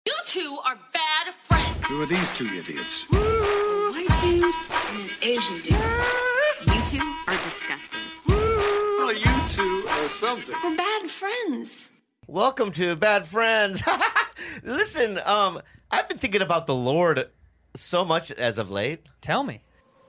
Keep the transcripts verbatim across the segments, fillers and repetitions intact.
You two are bad friends. Who are these two idiots? A white dude and an Asian dude. You two are disgusting. Well, you two are something. We're bad friends. Welcome to Bad Friends. Listen, um, I've been thinking about the Lord so much as of late. Tell me.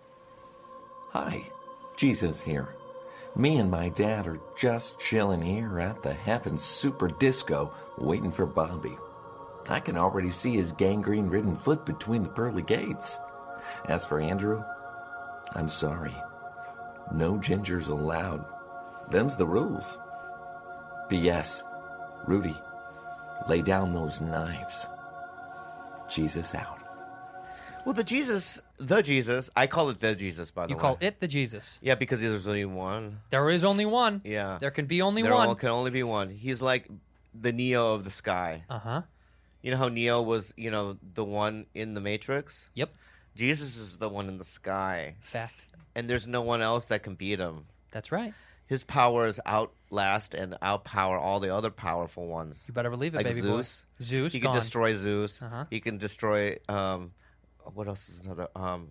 Hi, Jesus here. Me and my dad are just chilling here at the Heaven Super Disco, waiting for Bobby. I can already see his gangrene-ridden foot between the pearly gates. As for Andrew, I'm sorry. No gingers allowed. Them's the rules. P S. Rudy, lay down those knives. Jesus out. Well, the Jesus, the Jesus, I call it the Jesus, by the You way. call it the Jesus. Yeah, because there's only one. There is only one. Yeah. There can be only there one. There can only be one. He's like the Neo of the sky. Uh-huh. You know how Neo was, you know, the one in the Matrix? Yep. Jesus is the one in the sky. Fact. And there's no one else that can beat him. That's right. His powers outlast and outpower all the other powerful ones. You better believe it, like baby Zeus. boy. Zeus, He gone. can destroy Zeus. Uh-huh. He can destroy, um, what else is another? Um,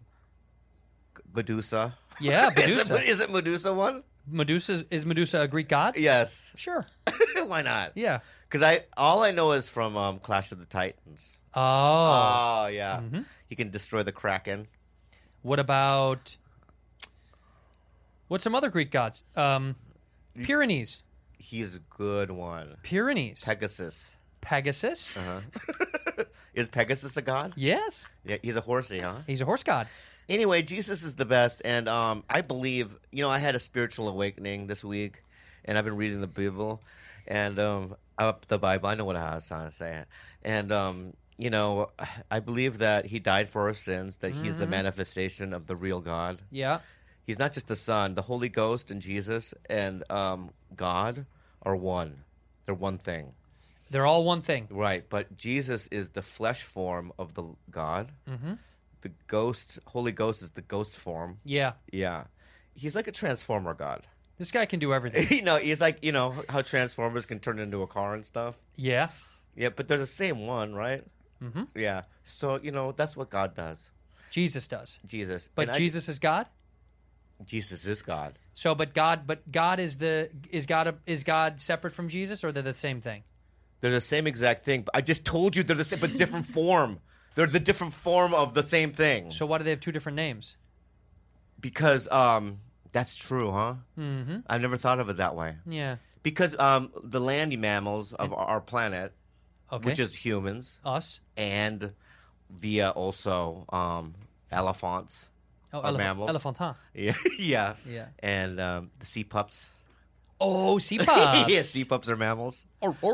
Medusa. Yeah, is, Medusa. it, is it Medusa one? Medusa, is Medusa a Greek god? Yes. Sure. Why not? Yeah. Because I all I know is from um, Clash of the Titans. Oh. Oh, yeah. Mm-hmm. He can destroy the Kraken. What about... What's some other Greek gods? Um, Pyrenees. He's a good one. Pyrenees. Pegasus. Pegasus. Uh-huh. Is Pegasus a god? Yes. Yeah, he's a horsey, huh? He's a horse god. Anyway, Jesus is the best, and um, I believe, you know, I had a spiritual awakening this week, and I've been reading the Bible, and um, up the Bible. I know what I was trying to say, and um, you know, I believe that He died for our sins, that He's the manifestation of the real God. Yeah. He's not just the Son. The Holy Ghost and Jesus and um, God are one. They're one thing. They're all one thing. Right, but Jesus is the flesh form of the God. Mm-hmm. The ghost, Holy Ghost is the ghost form. Yeah. Yeah. He's like a transformer god. This guy can do everything. you know, he's like, you know, how Transformers can turn into a car and stuff. Yeah. Yeah, but they're the same one, right? Mm-hmm. Yeah. So, you know, that's what God does. Jesus does. Jesus. But And I- Jesus is God? Jesus is God. So, but God, but God is the is God a, is God separate from Jesus, or they're the same thing? They're the same exact thing. But I just told you they're the same, but different form. They're the different form of the same thing. So, why do they have two different names? Because um, that's true, huh? Mm-hmm. I've never thought of it that way. Yeah. Because um, the land mammals of our planet, Okay. which is humans, Us. and via also um, elephants. Oh, Or elephant, mammals. elephant, huh? Yeah, yeah, Yeah. and um, the sea pups. Oh, sea pups. yeah, sea pups are mammals.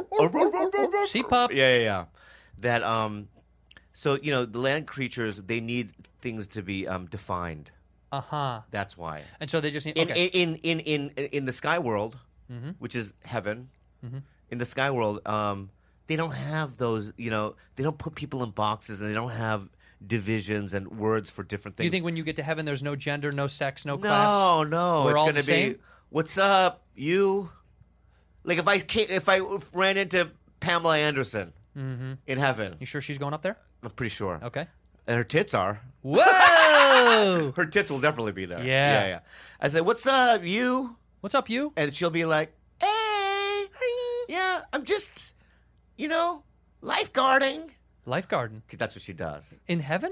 Sea pup. Yeah, yeah, yeah. That um, so you know the land creatures they need things to be um defined. Uh huh. That's why. And so they just need. In Okay. in, in in in in the sky world, Mm-hmm. which is heaven, in the sky world, um, they don't have those. You know, they don't put people in boxes, and they don't have divisions and words for different Do things. you think when you get to heaven, there's no gender, no sex, no No, class? no, We're it's all gonna the same? be what's up, you. Like if I came, if I ran into Pamela Anderson Mm-hmm. in heaven, You sure she's going up there? I'm pretty sure, Okay. and her tits are. Whoa! Her tits will definitely be there. Yeah. yeah, yeah. I say, "What's up, you?" What's up, you? And she'll be like, "Hey, yeah, I'm just, you know, lifeguarding." Lifeguarding. 'Cause that's what she does. In heaven?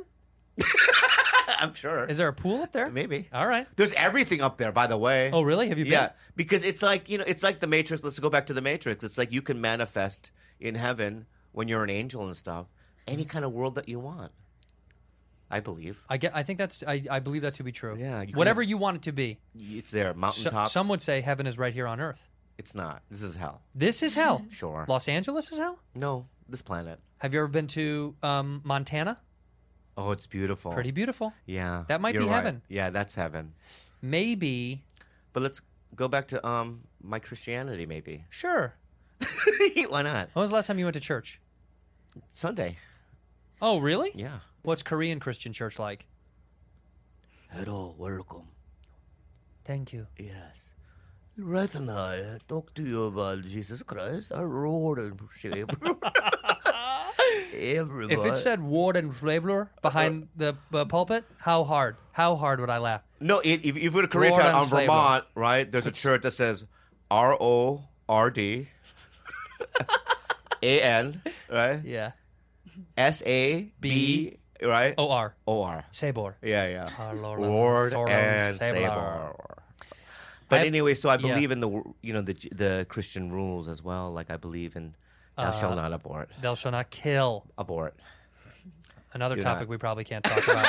I'm sure. Is there a pool up there? Maybe. All right. There's everything up there, by the way. Oh, really? Have you been? Yeah, because it's like, you know, it's like the Matrix. Let's go back to the Matrix. It's like you can manifest in heaven when you're an angel and stuff, any kind of world that you want. I believe. I get. I think that's. I, I believe that to be true. Yeah, you Whatever can- you want it to be. It's there, So, mountaintops. some would say heaven is right here on earth. It's not. This is hell. This is hell. Sure. Los Angeles is hell. No, this planet. Have you ever been to um, Montana? Oh, it's beautiful. Pretty beautiful. Yeah. That might you're be right. heaven. Yeah, that's heaven. Maybe. But let's go back to um my Christianity, maybe. Sure. Why not? When was the last time you went to church? Sunday. Oh, really? Yeah. What's Korean Christian church like? Hello, welcome. Thank you. Yes. Right now, I talk to you about Jesus Christ, our Lord and Savior. Everybody. If it said Warden Schrebler behind the uh, pulpit, how hard? How hard would I laugh? No, it, if, if you go to Koreatown Lord on and Flavor. Vermont, right, there's a shirt that says R O R D A N, right? Yeah. S A B, right? O R. O R. Sabor. Yeah, yeah. Our Lord, Lord Soros, and Sabor. Sabor. But I- anyway, so I yeah. believe in the you know the the Christian rules as well. Like I believe in thou shalt not abort. Thou shalt not kill. Abort. Another Do topic not. we probably can't talk about.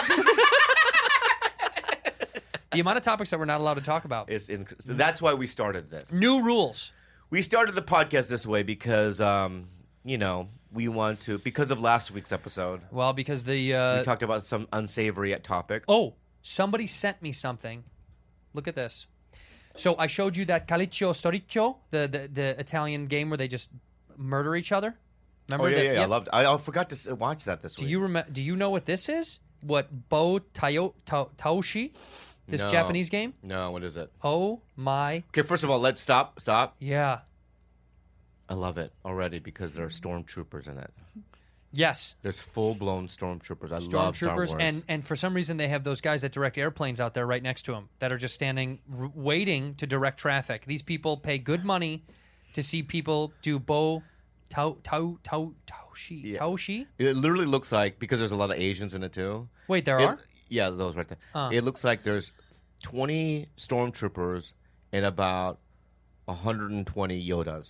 The amount of topics that we're not allowed to talk about. It's in, that's why we started this. New rules. We started the podcast this way because um, you know we want to because of last week's episode. Well, because the uh, We talked about some unsavory topic. oh, somebody sent me something. Look at this. So I showed you that Caliccio Storiccio, the, the the Italian game where they just murder each other. Remember Oh yeah, that? yeah, yeah. I Yep. loved. I, I forgot to s- watch that this Do week. you remember? Do you know what this is? What Bo Tayo, Ta- Taoshi? This No. Japanese game? No, what is it? Oh my! Okay, first of all, let's stop. Stop. Yeah. I love it already because there are stormtroopers in it. Yes. There's full blown stormtroopers. I love Star Wars. Stormtroopers, and and for some reason they have those guys that direct airplanes out there right next to them that are just standing r- waiting to direct traffic. These people pay good money to see people do Bo Tao Tao Tao Taoshi Yeah. Taoshi. It literally looks like because there's a lot of Asians in it too. Wait, there It- are? Yeah, those right there. Uh. It looks like there's twenty stormtroopers and about one hundred twenty Yodas.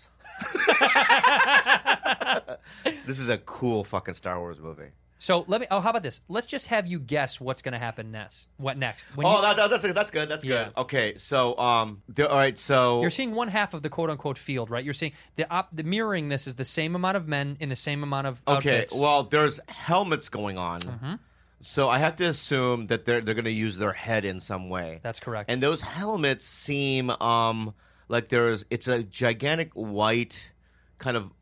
This is a cool fucking Star Wars movie. So let me. Oh, how about this? Let's just have you guess what's going to happen next. What next? When Oh, you, that, that, that's that's good. That's Yeah. good. Okay, so um, there, all right, so you're seeing one half of the quote unquote field, right? You're seeing the op, the mirroring. This is the same amount of men in the same amount of okay, outfits. well, there's helmets going on, Mm-hmm. so I have to assume that they're they're going to use their head in some way. That's correct. And those helmets seem um like there's it's a gigantic white kind of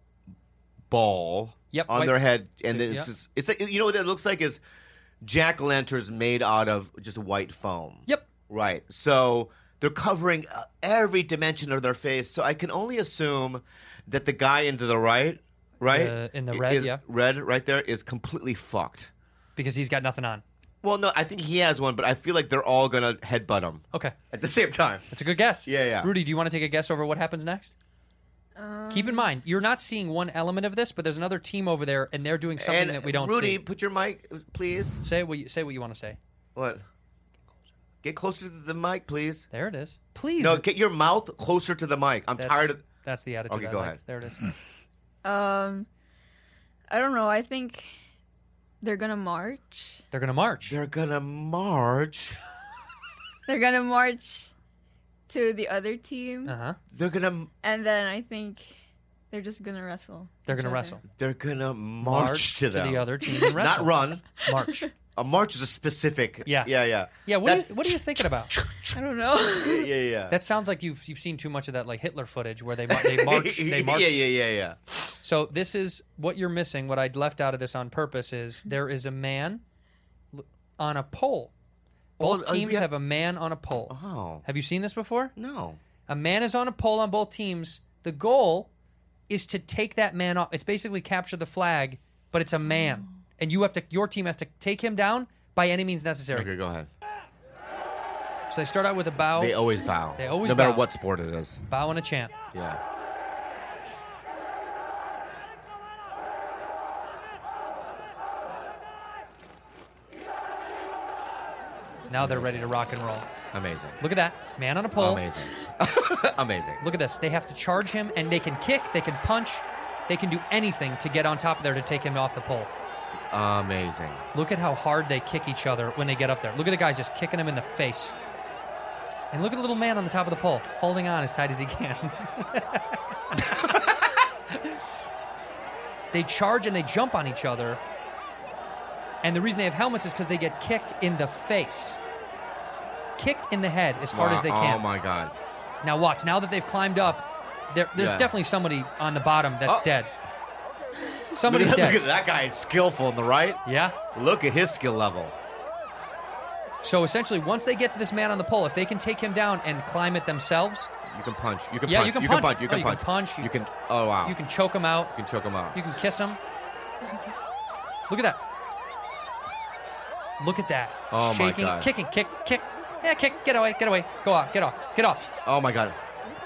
ball Yep, on white- their head, and Yeah. it's just, it's like, you know what it looks like is jack o' lanterns made out of just white foam. Yep. Right. So they're covering uh, every dimension of their face. So I can only assume that the guy into the right, right, Uh, in the red, is- yeah. red right there is completely fucked. because he's got nothing on. Well, no, I think he has one, but I feel like they're all gonna headbutt him Okay. at the same time. That's a good guess. Yeah, yeah. Rudy, do you want to take a guess over what happens next? Keep in mind, you're not seeing one element of this, but there's another team over there, and they're doing something and that we don't Rudy, see. put your mic, please. Say what you say. What you want to say. What? Get closer to the mic, please. There it is. Please. No, get your mouth closer to the mic. I'm that's, tired of. That's the attitude. Okay, I go like. ahead. There it is. Um, I don't know. I think they're gonna march. They're gonna march. They're gonna march. They're gonna march to the other team, Uh huh. They're gonna. and then I think they're just gonna wrestle. They're each gonna other. wrestle. They're gonna march, to them. the other team and wrestle. Not run. March. A march is a specific. Yeah. Yeah, yeah. Yeah. What are, That's- you, what are you thinking about? I don't know. Yeah, yeah, yeah. That sounds like you've you've seen too much of that like Hitler footage where they mar- they march they march. Yeah, yeah, yeah, yeah. So this is what you're missing. What I left out of this on purpose is there is a man l- on a pole. Both Oh, uh, teams yeah. have a man on a pole. Oh Have you seen this before? no. A man is on a pole on both teams. The goal is to take that man off. It's basically capture the flag, but it's a man, and you have to. Your team has to take him down by any means necessary. Okay, go ahead. So they start out with a bow, They always bow. They always no matter bow. what sport it is. bow and a chant. Yeah. Now they're ready to rock and roll. Amazing. Look at that man on a pole. Amazing. Amazing. Look at this. They have to charge him, and they can kick, they can punch, they can do anything to get on top of there to take him off the pole. Amazing. Look at how hard they kick each other when they get up there. Look at the guys just kicking him in the face. And look at the little man on the top of the pole, holding on as tight as he can. They charge and they jump on each other. And the reason they have helmets is because they get kicked in the face. Kicked in the head as hard Wow. as they can. Oh my god. Now watch. Now that they've climbed up, there, there's Yeah. definitely somebody on the bottom that's Oh. dead. Look Somebody's at, dead. look at that guy is skillful on the right. Yeah. Look at his skill level. So essentially, once they get to this man on the pole, if they can take him down and climb it themselves, You can punch. You can Yeah, punch. you can you punch. Can punch. You Oh, can you can punch. punch. You- You can. Oh wow. you can choke him out. You can choke him out. You can kiss him. Look at that. Look at that. Oh, my Shaking, God. kicking, kick, kick. Yeah, kick. Get away, get away. Go off, get off, get off. Oh my God.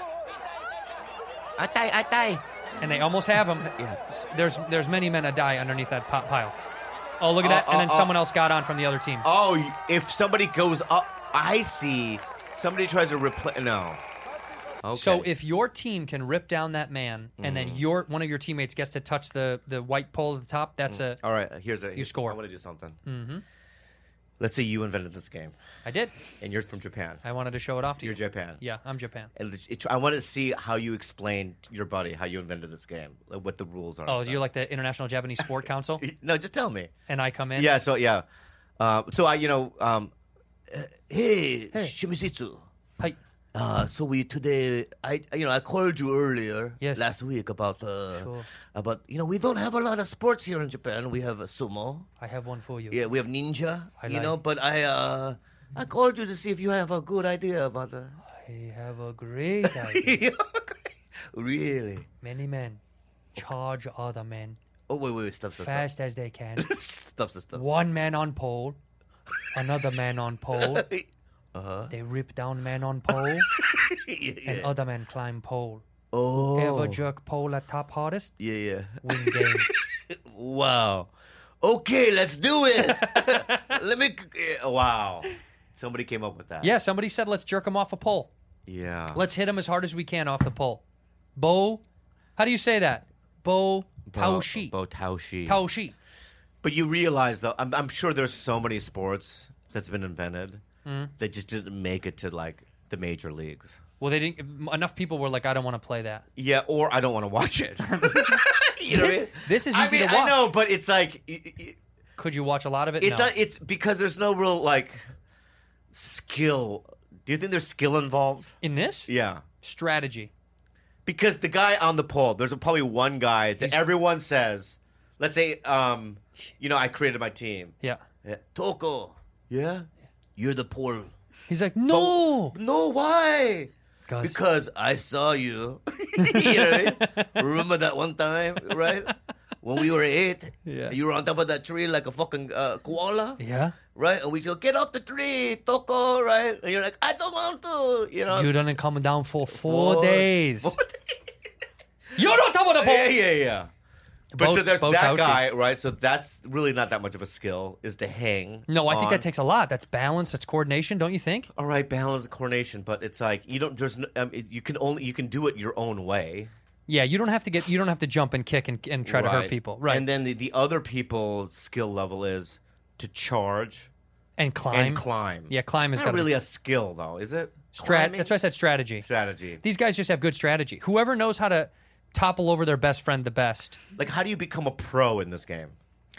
Atay, atay. And they almost have him. Yeah. There's there's many men that die underneath that pot pile. Oh, look at Uh, that. And then uh, uh. someone else got on from the other team. Oh, if somebody goes up, I see. Somebody tries to replace. No. Okay. So if your team can rip down that man, and then your one of your teammates gets to touch the, the white pole at the top, that's a. All right, here's a. You score. I want to do something. Mm-hmm. Let's say you invented this game, I did. and you're from Japan. I wanted to show it off to You're you. Japan. Yeah, I'm Japan. And it, it, I want to see how you explain to your buddy how you invented this game, like, what the rules are. Oh, and you're like the International Japanese Sport Council, stuff. No, just tell me. and I come in. Yeah. So yeah. Uh, so I, you know, um, uh, hey, Shimizu. Hi. Uh, so we today, I you know I called you earlier Yes. last week about uh, Sure. about you know we don't have a lot of sports here in Japan. We have a sumo, I have one for you. yeah, we have ninja, I you like- know. But I uh, I called you to see if you have a good idea about the. I have a great idea. Really? Many men charge other men Oh wait wait wait stop stop fast as they can. stop stop stop stop. One man on pole, another man on pole. Uh-huh. They rip down man on pole, yeah, and yeah. other men climb pole. Oh. Ever jerk pole at top hardest, Yeah yeah. win game. Wow. Okay, let's do it. Let me. Wow. Somebody came up with that. Yeah, somebody said let's jerk him off a pole. Yeah. Let's hit him as hard as we can off the pole. Bo, how do you say that? Bo Taoshi. Bo Taoshi. Taoshi. But you realize, though, I'm, I'm sure there's so many sports that's been invented Mm. that just didn't make it to like the major leagues. Well, they didn't. Enough people were like, I don't want to play that. Yeah, or I don't want to watch it. you know what I This, mean? this is I easy mean, to watch. I know, but it's like it- it- Could you watch a lot of it? it's no. not. It's because there's no real like skill. Do you think there's skill involved? In this? Yeah. Strategy. Because the guy on the pole, there's probably one guy that He's- everyone says. Let's say, um, you know, I created my team. Yeah. Yeah. Toko, yeah, you're the pole. He's like, no. No, why? 'Cause- Because I saw you. you know what I mean? Remember that one time, right? When we were eight, Yeah. you were on top of that tree like a fucking uh, koala, Yeah. right? And we go, get off the tree, Toko, right? And you're like, I don't want to, you know? You done come down for four, Four- days. Four You're on top of the pole. Yeah, yeah, yeah. But Bo- so there's Bo that Taoshi. guy, right? So that's really not that much of a skill, is to hang. No, I think on. that takes a lot. That's balance. That's coordination. Don't you think? All right, balance and coordination, but it's like you don't. There's no, um, it, you can only you can do it your own way. Yeah, you don't have to get. You don't have to jump and kick and, and try to hurt Right. people. Right. And then the, the other people's skill level is to charge and climb. and climb. Yeah, climb is not gotta really be- a skill though, is it? Strat. Climbing? That's why I said strategy. Strategy. These guys just have good strategy. Whoever knows how to topple over their best friend the best. Like, how do you become a pro in this game?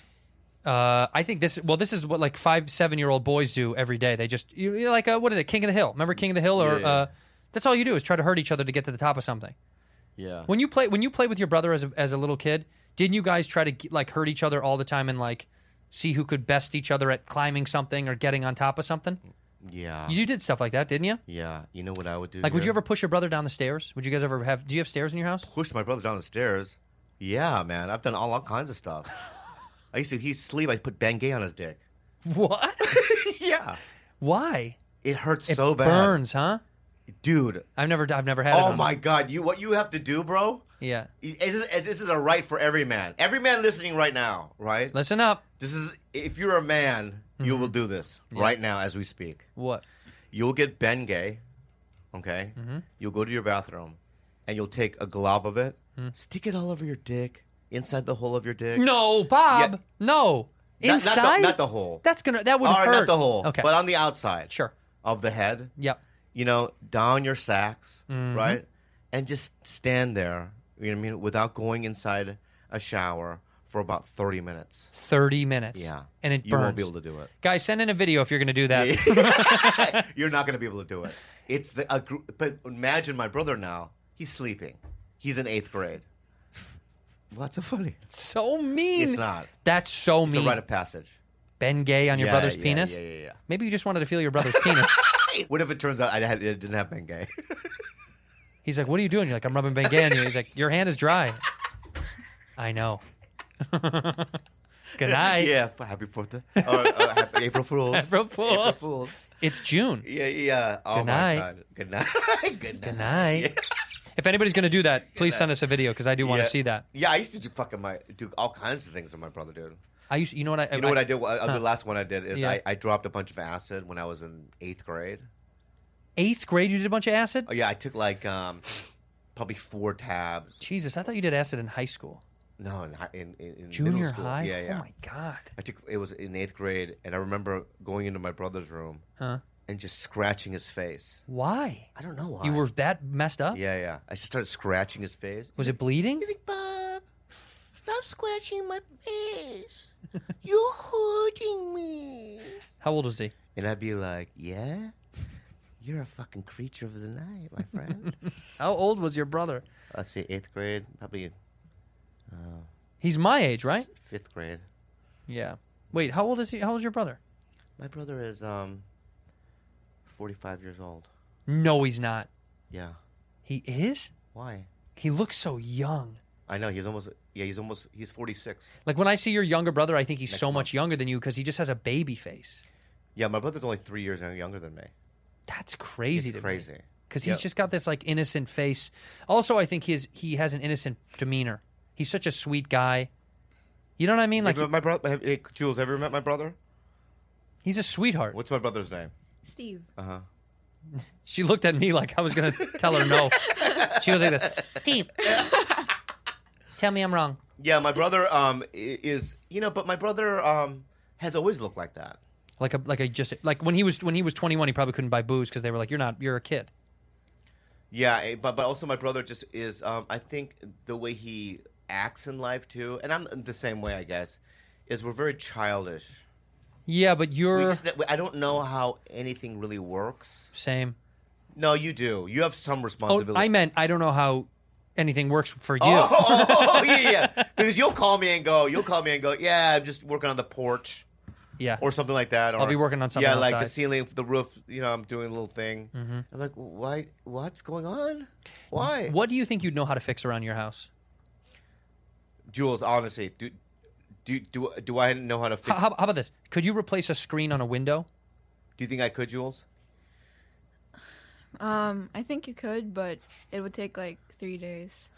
Uh, I think this. Well, this is what like five, seven-year-old boys do every day. They just you, you're like uh, what is it? King of the Hill. Remember King of the Hill? Or Yeah. uh, that's all you do is try to hurt each other to get to the top of something. Yeah. When you play, when you play with your brother as a, as a little kid, didn't you guys try to like hurt each other all the time and like see who could best each other at climbing something or getting on top of something? Yeah. You did stuff like that, didn't you? Yeah. You know what I would do? Like, would you here? ever push your brother down the stairs? Would you guys ever have? Do you have stairs in your house? push my brother down the stairs? Yeah, man. I've done all, all kinds of stuff. I used to. He'd sleep. I put Bengay on his dick. What? Yeah. Why? It hurts It so bad, burns, huh? dude. I've never, I've never had it. Oh on. my god! You what you have to do, bro? Yeah. It is, it- this is a right for every man. Every man listening right now, right? Listen up. This is if you're a man, you will do this right now as we speak. What? You'll get Bengay, okay? Mm-hmm. You'll go to your bathroom, and you'll take a glob of it, Hmm. stick it all over your dick, inside the hole of your dick. No, Bob. Yeah. No. Not- not the- Inside. not the hole. That's gonna. That would All hurt. right, not the hole, Okay. but on the outside, Sure. of the head. Yep. You know, down your sacks, Mm-hmm. right, and just stand there. You know what I mean, without going inside a shower for about thirty minutes. Thirty minutes. Yeah, And it you burns. won't be able to do it. Guys, send in a video if you're gonna do that. You're not going to be able to do it. It's the a, gr- but imagine my brother now. He's sleeping. He's in eighth grade. What's so funny? So mean. It's not. That's so It's mean. a rite of passage. Ben Gay on your Yeah, brother's yeah, penis. Yeah, yeah, yeah. Maybe you just wanted to feel your brother's penis. What if it turns out I, had, I didn't have Bengay? He's like, "What are you doing?" You're like, "I'm rubbing Ben Gay on you." He's like, "Your hand is dry." I know. Good night. Yeah, for happy Fourth of or, uh, happy April Fools. April Fools. April Fools. It's June. Yeah, yeah. Oh Good my night. God. Good night. Good night. Good night. If anybody's going to do that, please send us a video because I do want to Yeah. see that. Yeah, I used to do fucking my do all kinds of things with my brother, dude. I used, you know what I, You know what I did? Uh, The last one I did is Yeah. I, I dropped a bunch of acid when I was in eighth grade. Eighth grade, you did a bunch of acid. Oh yeah, I took like um, probably four tabs. Jesus, I thought you did acid in high school. No, in hi- in, in, in Junior middle school. high. Yeah, yeah. Oh my god. I took it was in eighth grade, and I remember going into my brother's room Huh? and just scratching his face. Why? I don't know why. You were that messed up? Yeah, yeah. I just started scratching his face. Was it bleeding? He's like, Bob, stop scratching my face. You're hurting me. How old was he? And I'd be like, yeah? You're a fucking creature of the night, my friend. How old was your brother? Let's say eighth grade, probably He's my age, right? fifth grade. Yeah. Wait, how old is he? How old is your brother? My brother is um forty-five years old. No, he's not. Yeah. He is? Why? He looks so young. I know he's almost yeah he's almost he's forty-six. Like when I see your younger brother, I think he's Next so month. much younger than you because he just has a baby face. Yeah, my brother's only three years younger than me. That's crazy It's to crazy. Because Yeah. he's just got this like innocent face. Also, I think his he has an innocent demeanor. He's such a sweet guy. You know what I mean? Like Have you met my brother, have, hey, Jules, have you ever met my brother? he's a sweetheart. What's my brother's name? Steve. Uh huh. She looked at me like I was gonna tell her no. She was like this. Steve, tell me I'm wrong. Yeah, my brother um i- is you know, but my brother um has always looked like that. Like a like a just like when he was when he was twenty-one, he probably couldn't buy booze because they were like, "You're not, you're a kid." Yeah, eh, but but also my brother just is. Um, I think the way he acts in life too, and I'm the same way, I guess, is we're very childish. Yeah, but We you're just I don't know how anything really works. same. No, you do. You have some Oh, responsibility. I meant I don't know how anything works for you. Oh, oh, oh, oh, yeah, yeah. Because you'll call me and go. You'll call me and go. Yeah, I'm just working on the porch. Yeah, Or something like that. Or, I'll be working on something Yeah, like the outside. ceiling, the roof. You know, I'm doing a little thing. Mm-hmm. I'm like, why? What's going on? Why? What do you think you'd know how to fix around your house? Jules, honestly, do do do do I know how to fix? How, how, how about this? Could you replace a screen on a window? Do you think I could, Jules? Um, I think you could, but it would take like three days.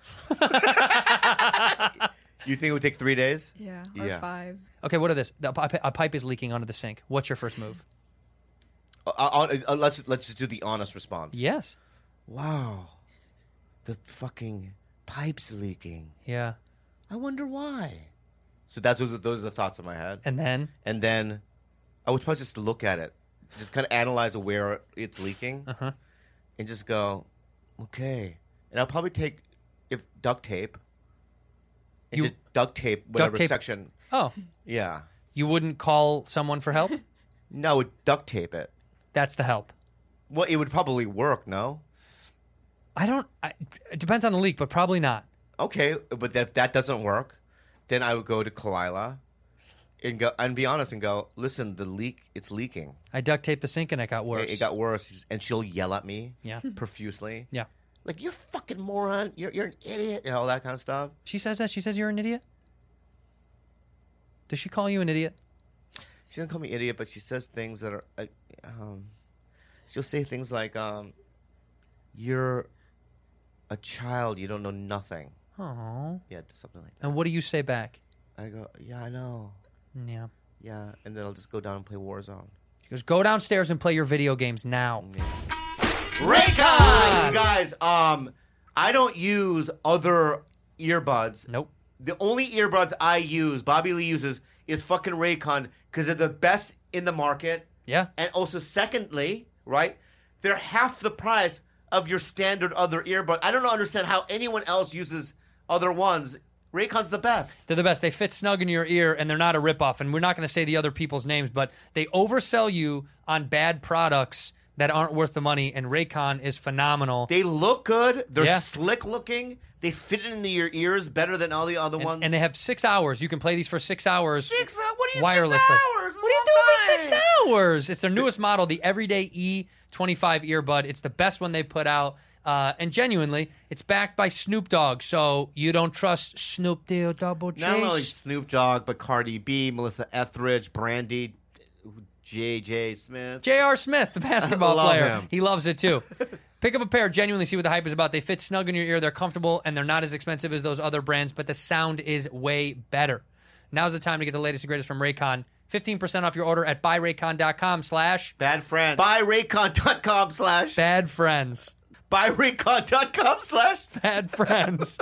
You think it would take three days? Yeah, or Yeah. five. Okay, what are this? The pipe, a pipe is leaking onto the sink. What's your first move? Uh, uh, uh, let's let's just do the honest response. Yes. Wow, the fucking pipe's leaking. Yeah. I wonder why. So that's what, those are the thoughts in my head. And then And then I would probably just look at it, just kind of analyze where it's leaking, Uh-huh. and just go, okay. And I'll probably take if duct tape, and You- just duct tape whatever tape- section. oh, Yeah, you wouldn't call someone for help? no, would duct tape it. That's the help. Well, it would probably work. No, I don't. I, it depends on the leak, but probably not. okay, but if that doesn't work, then I would go to Kalila and go and be honest and go, listen, the leak, it's leaking. I duct taped the sink and it got worse. It, it got worse, and she'll yell at me, Yeah. profusely, Yeah. like you're fucking moron, you're you're an idiot, and all that kind of stuff. She says that. She says you're an idiot. Does she call you an idiot? She doesn't call me idiot, but she says things that are, uh, um, she'll say things like, um, you're a child, you don't know nothing. Oh. Yeah, something like that. And what do you say back? I go, yeah, I know, Yeah. yeah, and then I'll just go down and play Warzone. She goes, go downstairs and play your video games now. Raycon, you guys. Um, I don't use other earbuds. Nope. The only earbuds I use, Bobby Lee uses, is fucking Raycon because they're the best in the market. Yeah. And also, secondly, right, they're half the price of your standard other earbud. I don't understand how anyone else uses other ones. Raycon's the best. They're the best. They fit snug in your ear, and they're not a ripoff. And we're not going to say the other people's names, but they oversell you on bad products that aren't worth the money. And Raycon is phenomenal. They look good. They're Yeah. slick looking. They fit into your ears better than all the other and, ones. and they have six hours. You can play these for six hours. six hours. What are you wirelessly. Six hours? What are you doing for six hours? It's their newest model, the Everyday E twenty-five earbud. It's the best one they put out. Uh, and genuinely, it's backed by Snoop Dogg, so you don't trust Snoop Deal Double J. Not only Snoop Dogg, but Cardi B, Melissa Etheridge, Brandy, J J Smith. J R. Smith, the basketball Love player. him. He loves it too. Pick up a pair, genuinely see what the hype is about. They fit snug in your ear, they're comfortable, and they're not as expensive as those other brands, but the sound is way better. Now's the time to get the latest and greatest from Raycon. fifteen percent off your order at buyraycon.com slash Bad friend. Buyraycon.com slash. bad friends. Buyraycon.com slash. Bad friends.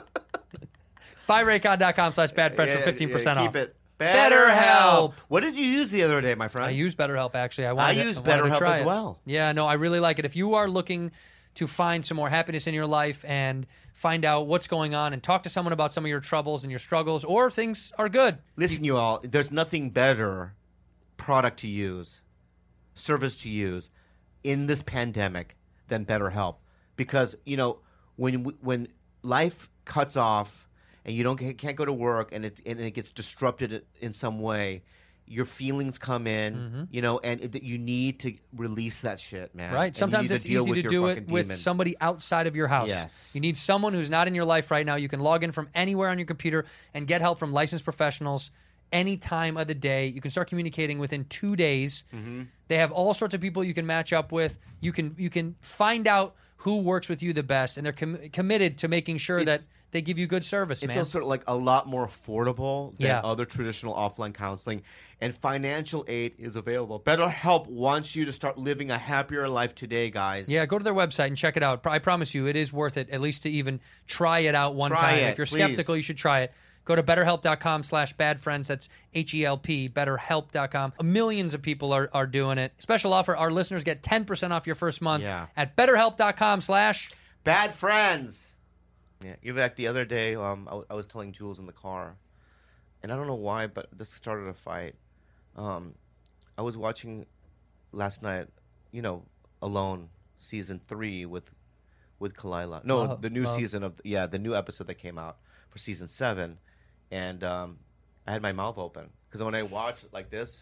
Buyraycon.com slash bad friends for fifteen percent yeah, off. Keep it. BetterHelp. What did you use the other day, my friend? I use BetterHelp, actually. I, wanted I to- use I wanted to BetterHelp try as it. well. Yeah, no, I really like it. If you are looking to find some more happiness in your life and find out what's going on and talk to someone about some of your troubles and your struggles, or things are good. Listen, you all, there's nothing better product to use, service to use in this pandemic than BetterHelp. Because, you know, when when life cuts off and you don't can't go to work and it and it gets disrupted in some way, your feelings come in, Mm-hmm. you know, and it, you need to release that shit, man. Right. And you Sometimes need it's deal easy with to your do it fucking with demons. somebody outside of your house. Yes. You need someone who's not in your life right now. You can log in from anywhere on your computer and get help from licensed professionals any time of the day. You can start communicating within two days. Mm-hmm. They have all sorts of people you can match up with. You can you can find out who works with you the best, and they're com- committed to making sure that they give you good service, It's man. also like a lot more affordable than Yeah. other traditional offline counseling, and financial aid is available. BetterHelp wants you to start living a happier life today, guys. Yeah, go to their website and check it out. I promise you, it is worth it, at least to even try it out one Try time. it, If you're please. skeptical, you should try it. Go to betterhelp.com slash badfriends. That's H E L P, betterhelp dot com. Millions of people are, are doing it. Special offer, our listeners get ten percent off your first month Yeah. at betterhelp.com slash Bad friends. Yeah, you back the other day. Um, I, w- I was telling Jules in the car, and I don't know why, but this started a fight. Um, I was watching last night, you know, Alone season three with with Kalila. No, Love- the new love. season of yeah, the new episode that came out for season seven, and um, I had my mouth open because when I watch like this,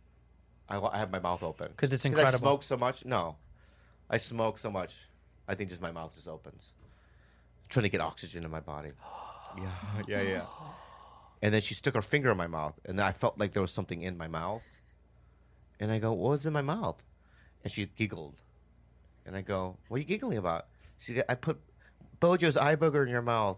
I, wa- I have my mouth open 'Cause it's I incredible. smoke so much. No, I smoke so much. I think just my mouth just opens, trying to get oxygen in my body. Yeah, yeah, yeah. And then she stuck her finger in my mouth, and I felt like there was something in my mouth. And I go, "What was in my mouth?" And she giggled. And I go, "What are you giggling about?" She said, "I put Bojo's eye booger in your mouth."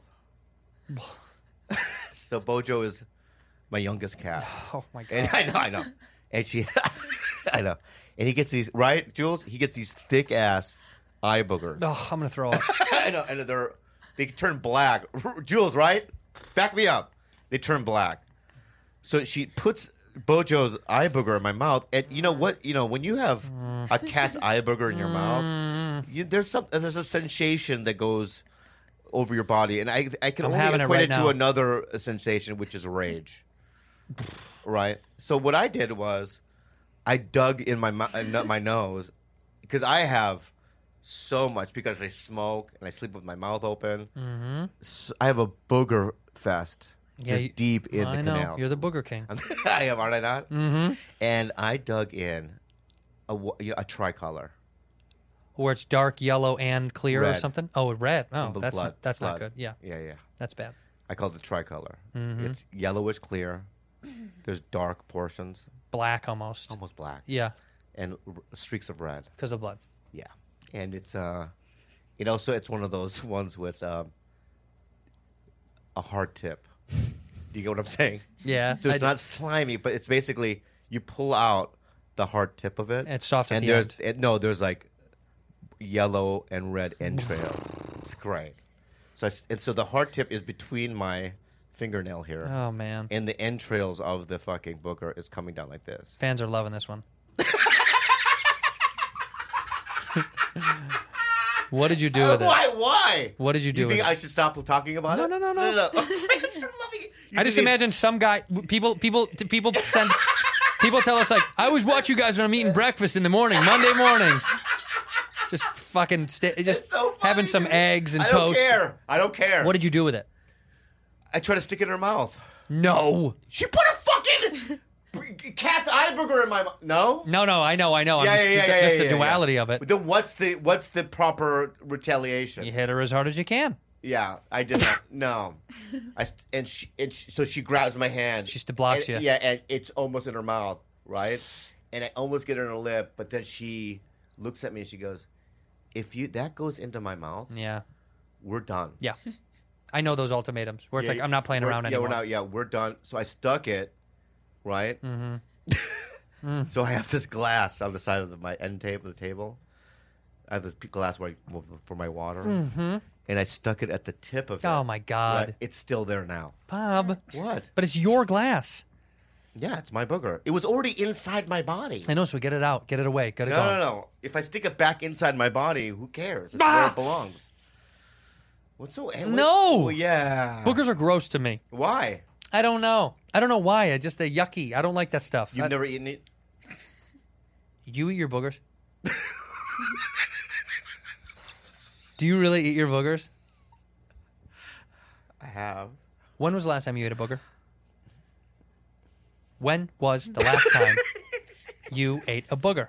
So Bojo is my youngest cat. Oh, my God. And I know, I know. And she, I know. And he gets these, right, Jules? He gets these thick ass eye boogers. Oh, I'm going to throw up. I know. And they're, they turn black. Jules, right? Back me up. They turn black. So she puts Bojo's eye booger in my mouth. And you know what? You know, when you have a cat's eye booger in your mouth, you, there's some, there's a sensation that goes over your body. And I, I can I'm only having it equate right it to now. another sensation, which is rage. Right. So what I did was, I dug in my mo- in my nose because I have so much because I smoke and I sleep with my mouth open. Mm-hmm. So I have a booger fest Yeah, just you- deep in I the know. canals. You're the booger king. I am, aren't I not? Mm-hmm. And I dug in a, wa- you know, a tricolor. Where it's dark yellow and clear or Red. something? Oh, red. Oh, Bl- that's, blood, that's not blood. good. Yeah, Yeah, yeah. that's bad. I call it the tricolor. Mm-hmm. It's yellowish clear. There's dark portions, Black almost. almost black, Yeah, and r- streaks of red. because of blood. Yeah, and it's uh, you know, so it's one of those ones with um, a hard tip. Do you get what I'm saying? Yeah. So it's I- not slimy, but it's basically you pull out the hard tip of it. It's soft at and the there's end. It, no, there's like yellow and red entrails. It's great. So I s and so the hard tip is between my fingernail here, Oh, man. and the entrails of the fucking booger is coming down like this. Fans are loving this one. What did you do with it? Why? Why? What did you do You think with it? I should stop talking about No, it? no, no, no. Fans are loving it. You I just think they- imagine some guy. People, people, t- people send. People tell us like, I always watch you guys when I'm eating breakfast in the morning, Monday mornings. Just fucking, sta It's just so funny, having some dude. eggs and I don't toast. care. I don't care. What did you do with it? I try to stick it in her mouth. No. She put a fucking cat's eye booger in my mouth. No. No, no, I know, I know. I'm Yeah, just, yeah, yeah, just yeah, the yeah, yeah. duality of it. Then what's the what's the proper retaliation? You hit her as hard as you can. Yeah, I did not. No, I st- and she and she, so she grabs my hand. She still blocks and, you. Yeah, and it's almost in her mouth, right? And I almost get it in her lip, but then she looks at me and she goes, "If you that goes into my mouth, Yeah, we're done." yeah. I know those ultimatums where it's Yeah, like I'm not playing we're- around yeah, anymore. we're not. Yeah, we're done. So I stuck it, right? Mm-hmm. So I have this glass on the side of the, my end table, the table. I have this p- glass where I, for my water, mm-hmm. and I stuck it at the tip of it. Oh my God, Right? It's still there now. Bob! What? But it's your glass. Yeah, it's my booger. It was already inside my body. I know, so get it out, get it away, get it No, gone. no, no. If I stick it back inside my body, who cares? It's Ah! where it belongs. What's so? eh, what- No! Well, yeah. Boogers are gross to me. Why? I don't know. I don't know why. I just they're yucky. I don't like that stuff. You've I- never eaten it? You eat your boogers? Do you really eat your boogers? I have. When was the last time you ate a booger? When was the last time you ate a booger?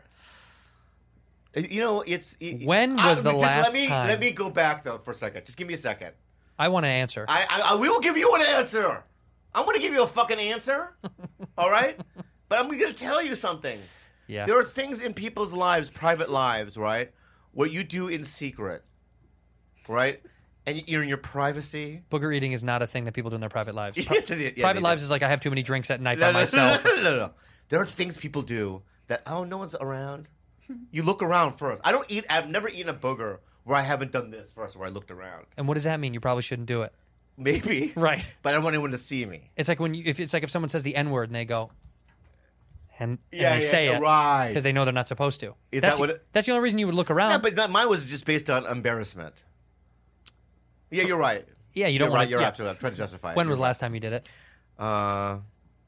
Uh, You know, it's. it- When I- was the just last let me, time? Let me go back, though, for a second. Just give me a second. I want to answer. I, I, I will give you an answer. I'm going to give you a fucking answer. All right? But I'm going to tell you something. Yeah. There are things in people's lives, private lives, right? What you do in secret, right? And you're in your privacy. Booger eating is not a thing that people do in their private lives. Pri- Yes, it is. Yeah, private they lives do. is like I have too many drinks at night No, by no, myself. No, no, no, no. There are things people do that, oh, no one's around. You look around first. I don't eat, I've never eaten a booger where I haven't done this first, where I looked around. And what does that mean? You probably shouldn't do it. Maybe. Right. But I don't want anyone to see me. It's like when you, if it's like if someone says the N word and they go, and, and Yeah, they yeah, say it right. because they know they're not supposed to. Is that's that what it- that's the only reason you would look around. Yeah, but that, mine was just based on embarrassment. Yeah, you're right. Yeah, you don't You're wanna- right. You're yeah. absolutely. I'm trying to justify it. when You're was the right. last time you did it? Uh,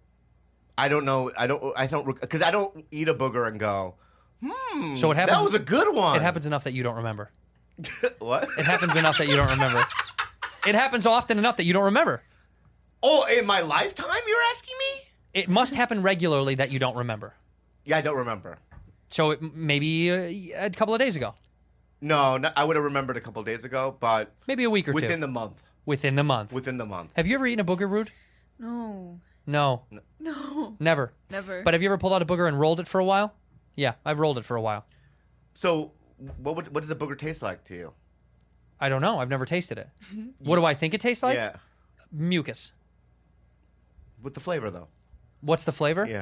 I don't know. I don't. I don't because I don't eat a booger and go. Hmm. So it happens. That was a good one. It happens enough that you don't remember. What? It happens enough that you don't remember. It happens often enough that you don't remember. Oh, in my lifetime, you're asking me? It must happen regularly that you don't remember. Yeah, I don't remember. So it, maybe uh, a couple of days ago, No, no I would have remembered a couple days ago, but maybe a week or within two. the month. Within the month. Within the month. Have you ever eaten a booger, Rude? No. No. No. Never. Never. But have you ever pulled out a booger and rolled it for a while? Yeah, I've rolled it for a while. So, what would, what does a booger taste like to you? I don't know. I've never tasted it. What do I think it tastes like? yeah. Mucus. With the flavor, though. What's the flavor? Yeah.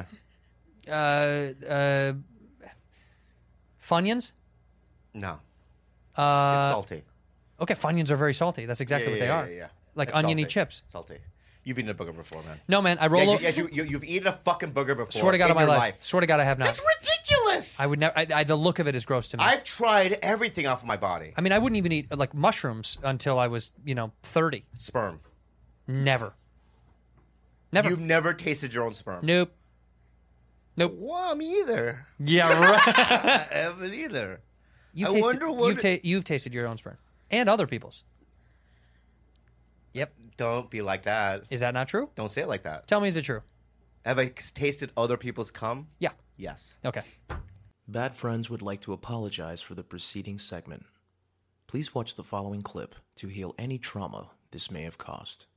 Uh, uh, Funyuns? No. Uh, it's salty. Okay, Funyuns are very salty. That's exactly Yeah, what they yeah, are. yeah, yeah. Like It's oniony salty. chips. Salty. You've eaten a booger before, man. No, man, I roll. Yeah, o- you, yes, you, you, you've eaten a fucking booger before. Swear to God in on my your life. life. Swear to God, I have not. That's ridiculous. I would never. I, I, the look of it is gross to me. I've tried everything off my body. I mean, I wouldn't even eat like mushrooms until I was, you know, thirty. Sperm. Never. Never. You've never tasted your own sperm. Nope. Nope. Well, me either. Yeah, right. I haven't either. You've I tasted, wonder what you've, ta- you've tasted your own sperm and other people's. Yep. Don't be like that. Is that not true? Don't say it like that. Tell me, is it true? Have I tasted other people's cum? Yeah. Yes. Okay. Bad Friends would like to apologize for the preceding segment. Please watch the following clip to heal any trauma this may have caused.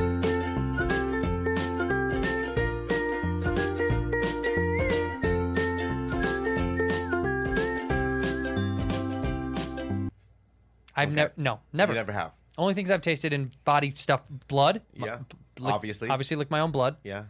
I've Okay. never. No, never. You never have. Only things I've tasted in body stuff, blood. My- Yeah. lick- Obviously. Obviously, like my own blood. Yeah.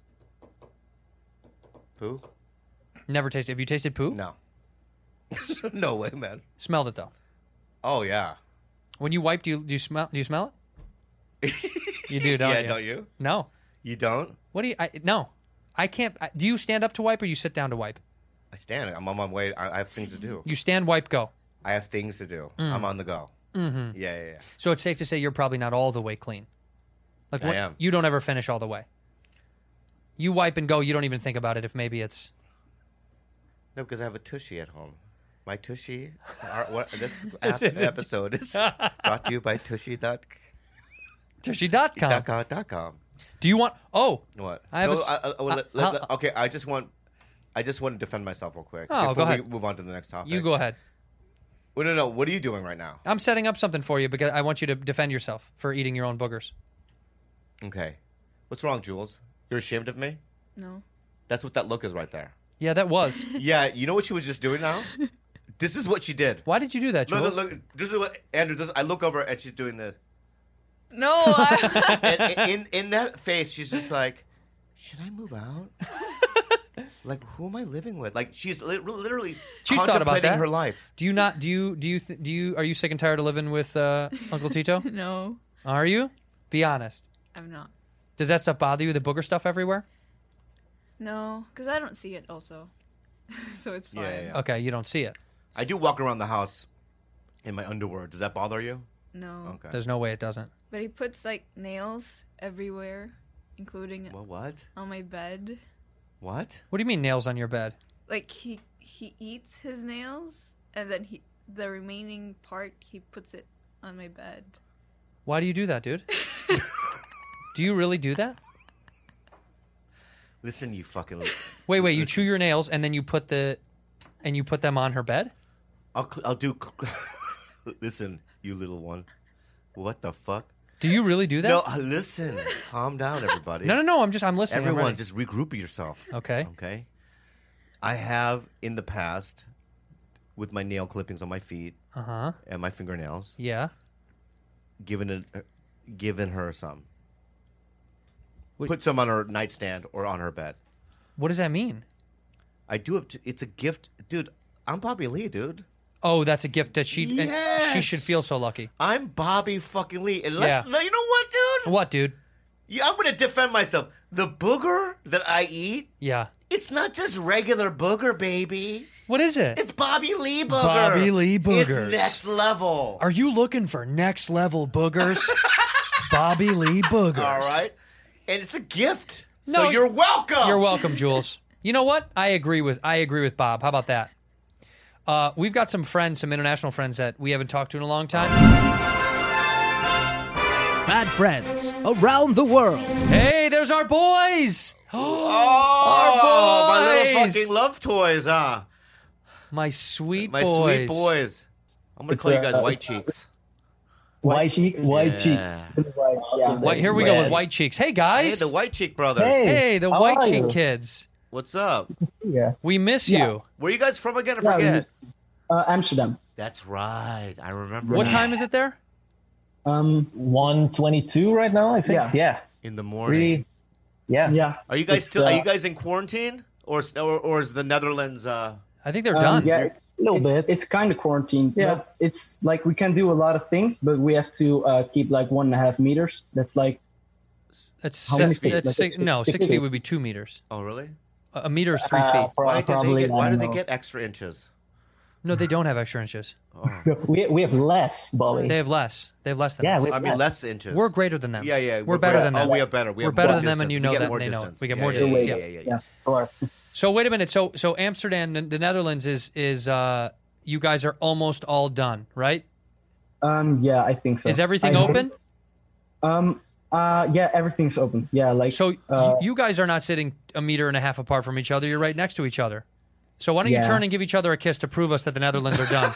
Poo? Never tasted. Have you tasted poo? No. No way, man. Smelled it though. Oh yeah. When you wipe, do you do you smell? Do you smell it? You do, don't yeah, you? don't you? No. You don't? What do you? I, no. I can't. I, do you stand up to wipe or you sit down to wipe? I stand. I'm on my way. I, I have things to do. You stand, wipe, go. I have things to do. Mm. I'm on the go. Mm-hmm. Yeah, yeah, yeah. So it's safe to say you're probably not all the way clean. Like I what, am. You don't ever finish all the way. You wipe and go. You don't even think about it if maybe it's. No, because I have a tushy at home. My tushy. Our, what, this ap- episode is brought to you by tushy dot Tushy dot com. com. Do you want? Oh, What? I have no, a s- I, I, well, I- let- let- I'll- let- okay, I just want I just want to defend myself real quick. Oh, before go ahead. we move on to the next topic. You go ahead. Well, no, no. What are you doing right now? I'm setting up something for you because I want you to defend yourself for eating your own boogers. Okay. What's wrong, Jules? You're ashamed of me? No. That's what that look is right there. Yeah, that was. Yeah, you know what she was just doing now? This is what she did. Why did you do that, Jules? Look, look, look. This is what Andrew does. I look over and she's doing this. No. I... And in in that face, she's just like, should I move out? Like, who am I living with? Like, she's li- literally She's thought about contemplating that. her life. Do you not? Do you? Do you? Th- do you? Are you sick and tired of living with uh, Uncle Tito? No, Are you? Be honest. I'm not. Does that stuff bother you? The booger stuff everywhere? No, because I don't see it also. So it's fine. Yeah, yeah, yeah. Okay, you don't see it. I do walk around the house in my underwear. Does that bother you? No. Okay. There's no way it doesn't. But he puts like nails everywhere, including Well, what? on my bed. What? What do you mean nails on your bed? Like he he eats his nails and then he the remaining part he puts it on my bed. Why do you do that, dude? Do you really do that? Listen, you fucking. Wait, wait. You chew your nails and then you put the, and you put them on her bed. I'll cl- I'll do. Cl- Listen, you little one. What the fuck? Do you really do that? No, uh, listen. Calm down, everybody. No, no, no. I'm just. I'm listening. I'm Everyone, ready. just regroup yourself. Okay. Okay. I have in the past, with my nail clippings on my feet Uh huh. and my fingernails, Yeah. given it, uh, given her some. Wait. Put some on her nightstand or on her bed. What does that mean? I do it. To, it's a gift, dude. I'm Bobby Lee, dude. Oh, that's a gift that she. and she Yes. should feel so lucky. I'm Bobby fucking Lee. And let's, Yeah. no, you know what, dude? What, dude? Yeah, I'm gonna defend myself. The booger that I eat, Yeah. it's not just regular booger, baby. What is it? It's Bobby Lee booger. Bobby Lee boogers. It's next level. Are you looking for next level boogers? Bobby Lee boogers. All right, and it's a gift. No, so you're welcome. You're welcome, Jules. You know what? I agree with I agree with Bob. How about that? Uh, we've got some friends, some international friends that we haven't talked to in a long time. Bad friends around the world. Hey, there's our boys. Oh, my little boys. fucking love toys, huh? My sweet My boys. sweet boys. I'm gonna It's, call you uh, guys uh, white cheeks. White cheeks. White Yeah. cheeks. Yeah. White, here we go with white cheeks. Hey Hey, guys. the white cheek brothers. Hey. Hey, the How white are cheek you? kids. What's up? Yeah. We miss Yeah. you. Where are you guys from again? I Yeah, forget. Uh, Amsterdam. That's right. I remember. What now. time is it there? Um. one twenty-two right now, I think. Yeah. Yeah. In the morning. Really? Yeah. Yeah. Are you guys It's, still? Are uh, you guys in quarantine, or or, or is the Netherlands? Uh, I think they're Um, done. yeah. A little it's, bit. It's kind of quarantined. Yeah. But it's like we can do a lot of things, but we have to uh, keep like one and a half meters. That's like That's How many six, feet? that's Like six, six- no, six six feet feet. would be two meters. oh, really? A a meter is three uh, feet. pro- Why did probably. they get? I Why do don't they know. get extra inches? No, they don't have extra inches. We we have less, Bolly. They have less. They have less than Yeah, us. we- I mean, less inches. We're greater than them. Yeah, yeah. We're, better than oh, them. we are better. We We're have better more than them, and distance. you We know get that more they know. distance. We get Yeah, more yeah, distance. Yeah, Yeah. yeah, yeah. yeah. Sure. So wait a minute. So so Amsterdam, the, the Netherlands is is uh you guys are almost all done, right? Um. Yeah, I think so. Is everything I- open? Um. Uh. Yeah, everything's open. Yeah. Like. So uh, y- you guys are not sitting a meter and a half apart from each other. You're right next to each other. So why don't you Yeah. turn and give each other a kiss to prove us that the Netherlands are done?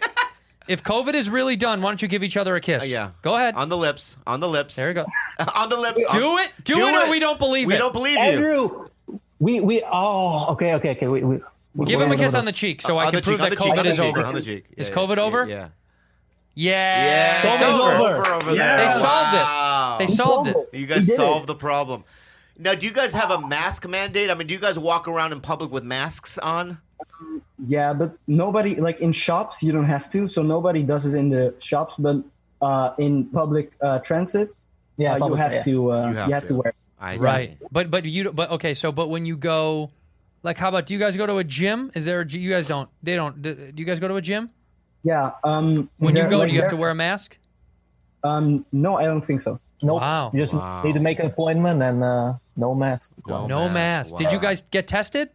If COVID is really done, why don't you give each other a kiss? Uh, yeah. Go ahead. On the lips. On the lips. There you go. on the lips. Do On- it. Do, it, or we don't believe we it. don't believe you. Andrew, we we oh okay okay okay we, we Give we- him a we- kiss on the cheek so I On can the cheek, prove on that the cheek, on COVID the is cheek, over. On the cheek. Is Yeah, COVID yeah, over? Yeah. Yeah. Yeah. It's COVID's over. over. over Yeah. there. They solved it. Wow. They solved it. You guys We did solved it. the problem. Now, do you guys have a mask mandate? I mean, do you guys walk around in public with masks on? Yeah, but nobody like in shops you don't have to, so nobody does it in the shops. But uh, in public uh, transit, Yeah, uh, you public, have yeah. to. Uh, You you have have, to. to. wear. I see. Right. But but you but okay, so but when you go like how about do you guys go to a gym? Is there a g- you guys don't they don't do do you guys go to a gym? Yeah. Um. When you there- go like, do you have to there's- wear a mask? Um. No, I don't think so. Nope. Wow. You just Wow. need to make an appointment and uh, no mask. No No mask. mask. Did you Wow. guys get tested?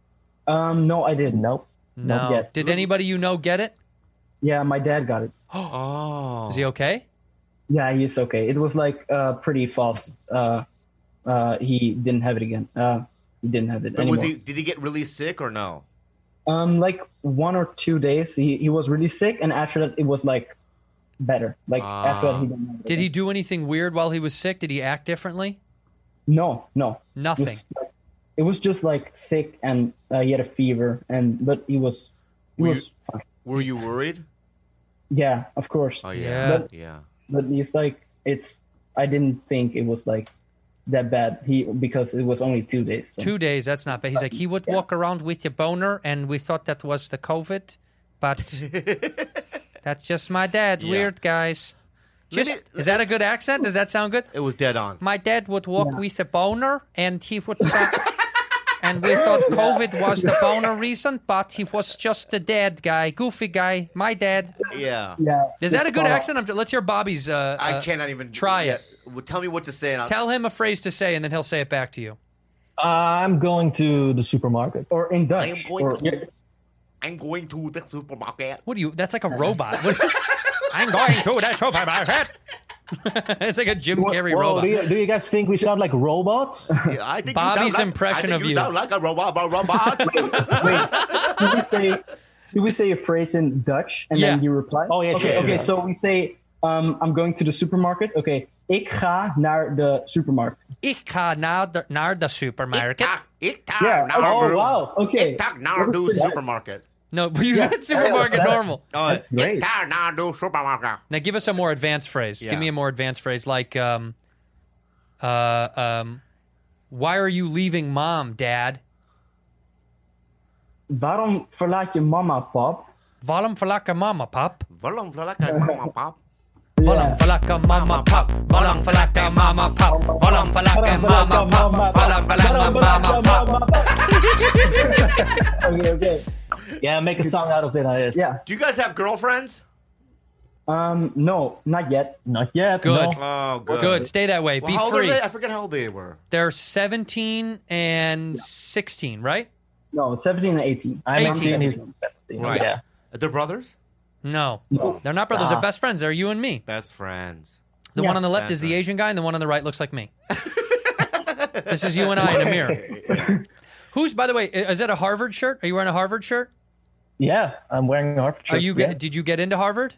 Um. No, I didn't. Nope. No. Not yet. Did anybody you know get it? Yeah, my dad got it. Oh. Is he okay? Yeah, he's okay. It was like uh pretty fast. Uh, uh, he didn't have it again. Uh, he didn't have it But anymore. was he? Did he get really sick or no? Um, like one or two days, he, he was really sick, and after that, it was like better. Like after that, he didn't have it. Did he do anything weird while he was sick? Did he act differently? No, no, Nothing. It was, it was just like sick, and uh, he had a fever, and but he was, he Were was you, fine. were you worried? Yeah, of course. Oh yeah, But, yeah. but it's like it's. I didn't think it was like that bad. He because it was only two days. So. Two days, that's not bad. He's like, he would walk around with your boner, and we thought that was the COVID, but that's just my dad. Yeah. Weird, guys. Let Just, me- is that a good accent? Does that sound good? It was dead on. My dad would walk with a boner, and he would say, and we thought COVID was the boner reason, but he was just a dad guy, goofy guy, my dad. Yeah. Yeah. Is that a it's good spot on. accent? I'm, let's hear Bobby's. Uh, I uh, cannot even try yeah. it. Well, tell me what to say. And I'll, Tell him a phrase to say, and then he'll say it back to you. I'm going to the supermarket. Or in Dutch. I am going or, to. I'm going to the supermarket. What do you? That's like a robot. What, I'm going to the supermarket. It's like a Jim Carrey Whoa, robot. do, you, do you guys think we sound like robots? Yeah, I think Bobby's you sound like, impression I think of you. you. sound like a robot. A robot. Wait, do we say do we say a phrase in Dutch and Yeah. then you reply? Oh, yeah, Okay, sure, okay. sure. So we say, um, I'm going to the supermarket. Okay, ik ga naar de supermarkt. Ik ga naar de, naar de supermarket. Ik ga Yeah. naar Oh, de- wow. Okay. Ik ga naar de supermarket. No, but you said supermarket Yeah. normal. Oh, That's great. Ik ga naar de supermarket. Now give us a more advanced phrase. Yeah. Give me a more advanced phrase like, um, uh, um, why are you leaving mom, dad? Waarom verlaat je mama, pap? Waarom verlakken mama, pap? Waarom verlakken mama pap? Waarom verlakken mama, pap? Waarom verlakken mama, pap? Waarom verlakken mama, pap? Waarom verlakken mama, pap? Okay, okay. Yeah, make a song out of it. I guess. Yeah. Do you guys have girlfriends? Um, no, not yet. Not yet. Good. No. Oh, good. Good. Stay that way. Well, Be how old free. are they? I forget how old they were. They're seventeen and sixteen, right? No, seventeen and eighteen. I'm eighteen. eighteen. He's seventeen. Right. Yeah. They're brothers? No. No. They're not brothers. They're best friends. They're you and me. Best friends. The Yeah. one on the left That's is the right. Asian guy, and the one on the right looks like me. This is you and I in a mirror. Who's, by the way, is that a Harvard shirt? Are you wearing a Harvard shirt? Yeah, I'm wearing a Harvard shirt. Are you? yeah. Get, did you get into Harvard?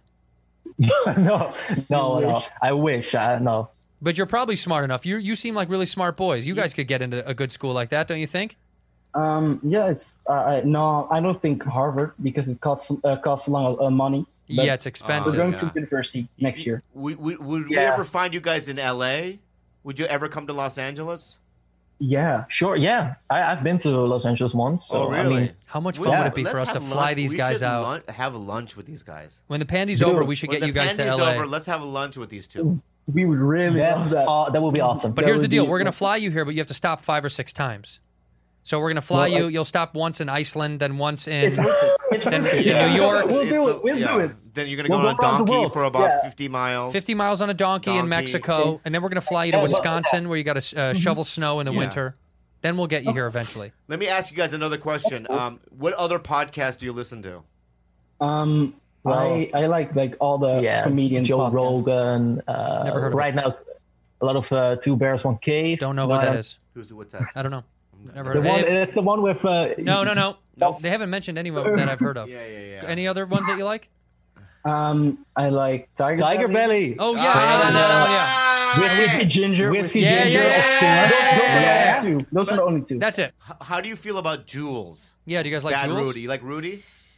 no, no, You no. wish. I wish. I, no. But you're probably smart enough. You you seem like really smart boys. You guys could get into a good school like that, don't you think? Um, yeah, it's uh, I, no, I don't think Harvard because it costs uh, costs a lot of uh, money. But Yeah, it's we're expensive. going yeah. to university next year. Would, would, would we Yeah. ever find you guys in L A? Would you ever come to Los Angeles? Yeah. Sure. Yeah, I, I've been to Los Angeles once. So, oh, really? I mean, How much We- fun Yeah. would it be for let's us to have fly lunch- these we guys should out? lun- have lunch with these guys. When the pandy's Dude, over, we should When get the you guys to pandy's L A. over, let's have a lunch with these two. We would really love that's that. uh, that would be awesome. But That here's the would deal: be- we're gonna fly you here, but you have to stop five or six times. So we're gonna fly Well, you. I- You'll stop once in Iceland, then once in It's worth it. It's then worth it. in New York. We'll It's do a- it. We'll yeah. do it. Then you're gonna We'll go on a go around the donkey world. for about Yeah. fifty miles. fifty miles on a donkey, in Donkey. Mexico, and then we're gonna fly you to Yeah, well, Wisconsin, where you got to uh, shovel snow in the Yeah. winter. Then we'll get you here eventually. Let me ask you guys another question. Um, what other podcast do you listen to? Um, Well, I I like like all the yeah, comedian Joe podcasts. Rogan. Uh, Never heard of right now, a lot of uh, Two Bears, One Cave. Don't know who But, that uh, is. Who's what's that? I don't know. Never The heard of one, it. it's the one with. Uh, No, no, no, no. They haven't mentioned any of them that I've heard of. Yeah, yeah, yeah. Any other ones that you like? Um, I like Tiger, Tiger Belly. Oh yeah, yeah, no, no, yeah. With Whiskey Ginger. Whiskey Yeah, Ginger. yeah, yeah, yeah, yeah. Those are the only two. That's it. H- How do you feel about Jules? Yeah. Do you guys like Bad Jules? Rudy. You like Rudy?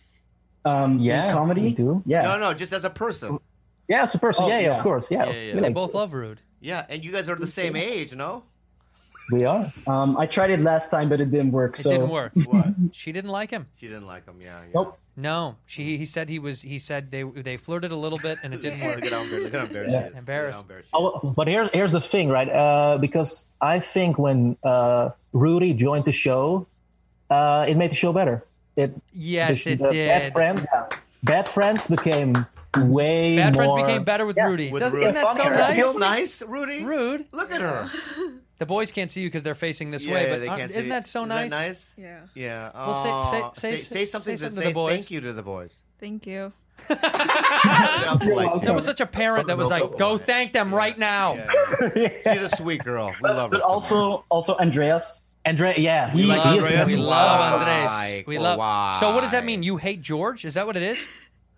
Um, Yeah, in comedy. we do. Yeah. No, no, just as a person. Yeah, it's a person. Oh, yeah, yeah, yeah. of course. Yeah, Yeah, yeah. We, They like- both love Rude. Yeah, and you guys are the same age, no? we are. Um, I tried it last time, but it didn't work. It so didn't work. What? She didn't like him. She didn't like him. Yeah, yeah. Nope. No, she. He said he was. He said they they flirted a little bit and it didn't work. Look at how embar- look at how embarrassed Yeah. she is. Embarrassed. Look at how embarrassed she is. Oh, but here's here's the thing, right? Uh, because I think when uh, Rudy joined the show, uh, it made the show better. It Yes, the, it the did. Bad Friends, Bad Friends became way Bad more. Friends became better with Rudy. With Doesn't, Rudy. isn't that so Funnier. That nice? feels nice, Rudy. Rude. Look at her. The boys can't see you because they're facing this Yeah, way. yeah, But they aren't- can't see isn't it. that so Is nice? That nice? Yeah. Yeah. Well, say- Aw, say- say- say something say to something to say the boys. thank you to the boys. Thank you. Look how polite she That was is. such a parent that was So like, "Go polite. thank them right now." Yeah, yeah. She's a sweet girl. We love her. But so much. also, also Andreas. Andre, yeah, We he- like he is- Andreas. We Why? love Andres. We love. Why? So what does that mean? You hate George? Is that what it is?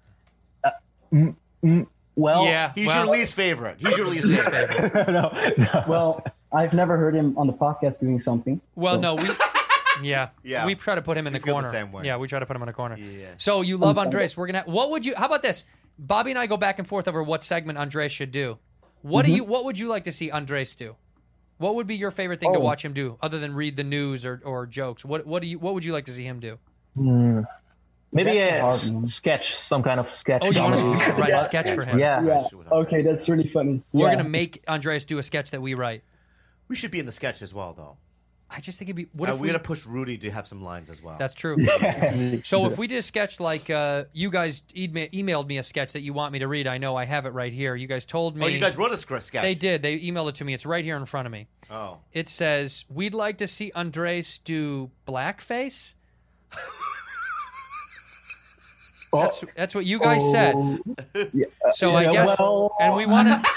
Well, Yeah. He's well, your least favorite. He's your least least favorite. favorite. no, no. Well, I've never heard him on the podcast doing something. Well, so- no, we. Yeah, Yeah. We try to put him in We the feel the corner. same way. Yeah, we try to put him in the corner. Yeah. So you love Andres. We're gonna. What would you? How about this? Bobby and I go back and forth over what segment Andres should do. What Mm-hmm. do you? What would you like to see Andres do? What would be your favorite thing to Oh. watch him do, other than read the news or, or jokes? What What do you? What would you like to see him do? Hmm. Maybe That's a a hard s- one. sketch, some kind of sketch. Oh, you want to? comedy. We should write a Yeah. sketch for him. Yeah. Yeah. Okay, that's really funny. We're Yeah. gonna make Andres do a sketch that we write. We should be in the sketch as well, though. I just think it'd be. What Uh, if we we? gotta push Rudy to have some lines as well. That's true. So if we did a sketch like uh, you guys email, emailed me a sketch that you want me to read, I know I have it right here. You guys told me. Oh, you guys wrote a script sketch. They did. They emailed it to me. It's right here in front of me. Oh. It says, "We'd like to see Andres do blackface." That's that's what you guys said. So I Yeah, guess, well- and we want to.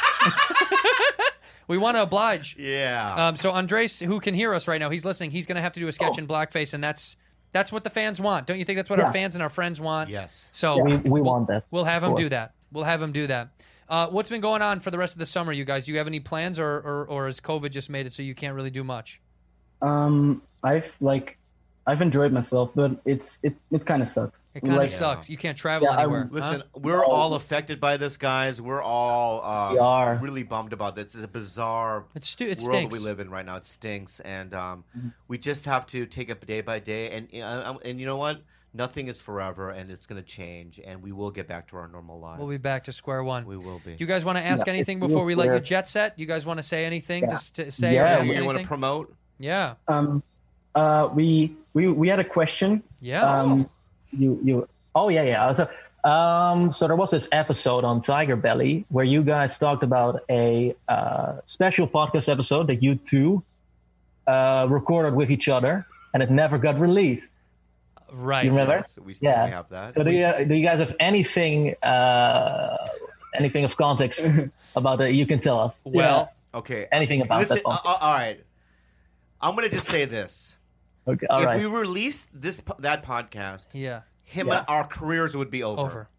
We want to oblige. Yeah. Um, so Andres, who can hear us right now, he's listening. He's going to have to do a sketch in blackface, and that's that's what the fans want. Don't you think that's what our Yeah. fans and our friends want? Yes. So We, we want that. we'll have him Sure. do that. We'll have him do that. Uh, what's been going on for the rest of the summer, you guys? Do you have any plans, or, or or has COVID just made it so you can't really do much? Um, I've like, I've enjoyed myself, but it's it it kind of sucks. It kind of Like, sucks. You can't travel Yeah, I'm- anywhere. Listen, huh? we're all affected by this, guys. We're all uh, We are. really bummed about this. It's a bizarre It's stu- it world stinks. we live in right now. It stinks, and um, we just have to take it day by day. And uh, and you know what? Nothing is forever, and it's going to change, and we will get back to our normal lives. We'll be back to square one. We will be. You guys want to ask Yeah, anything it's before we let you weird. jet set? You guys want to say anything Yeah. to, s- to say Yeah, or ask you anything? want to promote? yeah. Um, uh, we we we had a question. Yeah. Um, you you Oh yeah, yeah. So, um, so there was this episode on Tiger Belly where you guys talked about a uh, special podcast episode that you two uh, recorded with each other, and it never got released. Right. You remember? Yes, we still Yeah. have that. So do you do you guys have anything uh, anything of context about it? You can tell us. Well, Okay. Anything about Listen, that podcast. uh, uh, all right. I'm going to just say this. Okay, all if right. we released this po- that podcast, yeah. him Yeah. and our careers would be over. Over.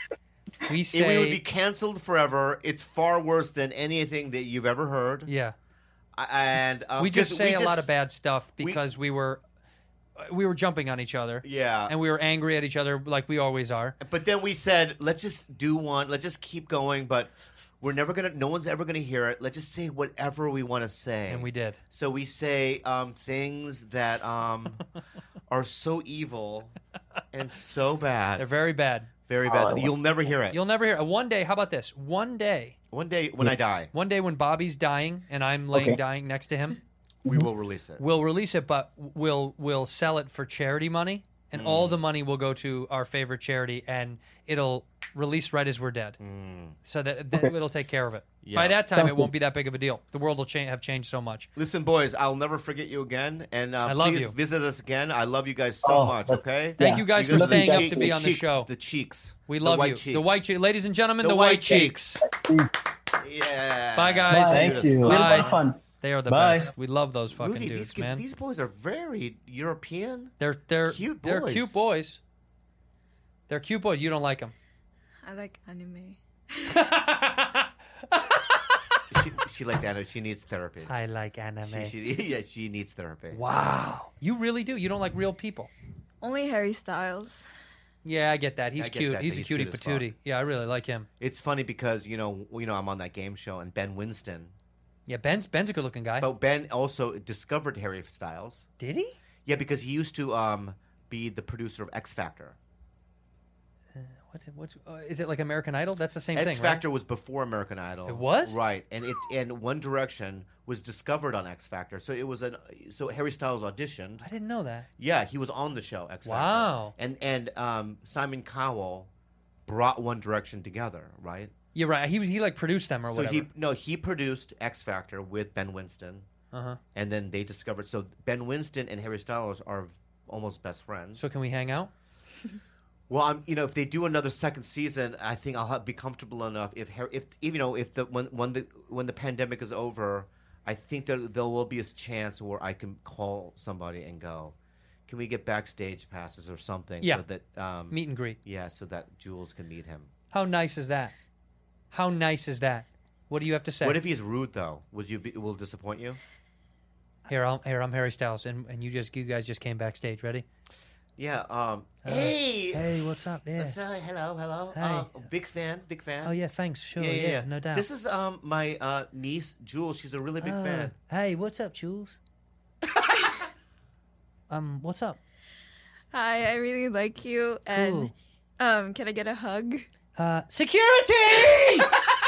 We It- say. we would be canceled forever. It's far worse than anything that you've ever heard. yeah. I- And um, we just 'cause say a lot just- of bad stuff we- because we were we were jumping on each other. Yeah. And we were angry at each other like we always are. But then we said, let's just do one. Let's just keep going. But we're never gonna. No one's ever gonna hear it. Let's just say whatever we want to say. And we did. So we say um, things that um, are so evil and so bad. They're very bad. Very bad. Oh, You'll never hear it. You'll never hear. One day, how about this? One day, One day when I die, one day when Bobby's dying and I'm laying Okay. dying next to him, we will release it. we'll release it, but we'll we'll sell it for charity money, and all Mm. the money will go to our favorite charity, and it'll release right as we're dead, so that, that it'll take care of it. Mm. Yeah. By that time, Sounds it won't good. be that big of a deal. The world will cha- have changed so much. Listen, boys, I'll never forget you again. And uh, I love please you. visit us again. I love you guys so Oh, much, that's- okay? Thank Yeah. you guys You for guys are the staying up cheek- to be the on the cheek- show. The cheeks. We The love white you. cheeks. The white cheeks. Ladies and gentlemen, The the, white white cheeks. Yeah. Bye, guys. Thank you. we had a lot Bye. of fun. They are the Bye. best. We love those fucking Rudy, dudes, these, man. these boys are very European. They're they're Cute They're boys. cute boys. They're cute boys. You don't like them. I like anime. she, she likes anime. She needs therapy. I like anime. She, she, yeah, she needs therapy. Wow, you really do. You don't like real people. Only Harry Styles. Yeah, I get that. He's I get cute. that, He's that a he's cutie cute as fuck. patootie. Yeah, I really like him. It's funny because you know, you know, I'm on that game show, and Ben Winston. Yeah, Ben's Ben's a good looking guy. But Ben also discovered Harry Styles. Did he? Yeah, because he used to um, be the producer of X Factor. What's it, what's uh, is it like American Idol? That's the same X thing, Factor was before American Idol. It was? Right, and it and One Direction was discovered on X Factor. So it was an so Harry Styles auditioned. right? I didn't know that. Yeah, he was on the show X Factor. Wow. And and um, Simon Cowell brought One Direction together, right? You're right. He he like produced them or so whatever. he no, he produced X Factor with Ben Winston, Uh huh. and then they discovered. So Ben Winston and Harry Styles are almost best friends. So can we hang out? Well, I'm, you know, if they do another second season, I think I'll have, be comfortable enough. If Harry, if you know, if the when when the when the pandemic is over, I think that there will be a chance where I can call somebody and go, can we get backstage passes or something? Yeah. So that, um, Meet and greet. Yeah, so that Jules can meet him. How nice is that? How nice is that? What do you have to say? What if he's rude, though? Would you be, will it disappoint you? Here, I'm, here, I'm Harry Styles, and, and you just you guys just came backstage. Ready? Yeah. Um, Uh, hey. Hey, what's up? Yeah. What's up? Hello, hello. Hey. Uh, big fan, big fan. Oh, yeah, thanks. Sure, Yeah, yeah, yeah, yeah. no doubt. This is um my uh, niece, Jules. She's a really big Oh, fan. Hey, what's up, Jules? um, what's up? Hi, I really like you, and Cool. um, can I get a hug? Uh, security!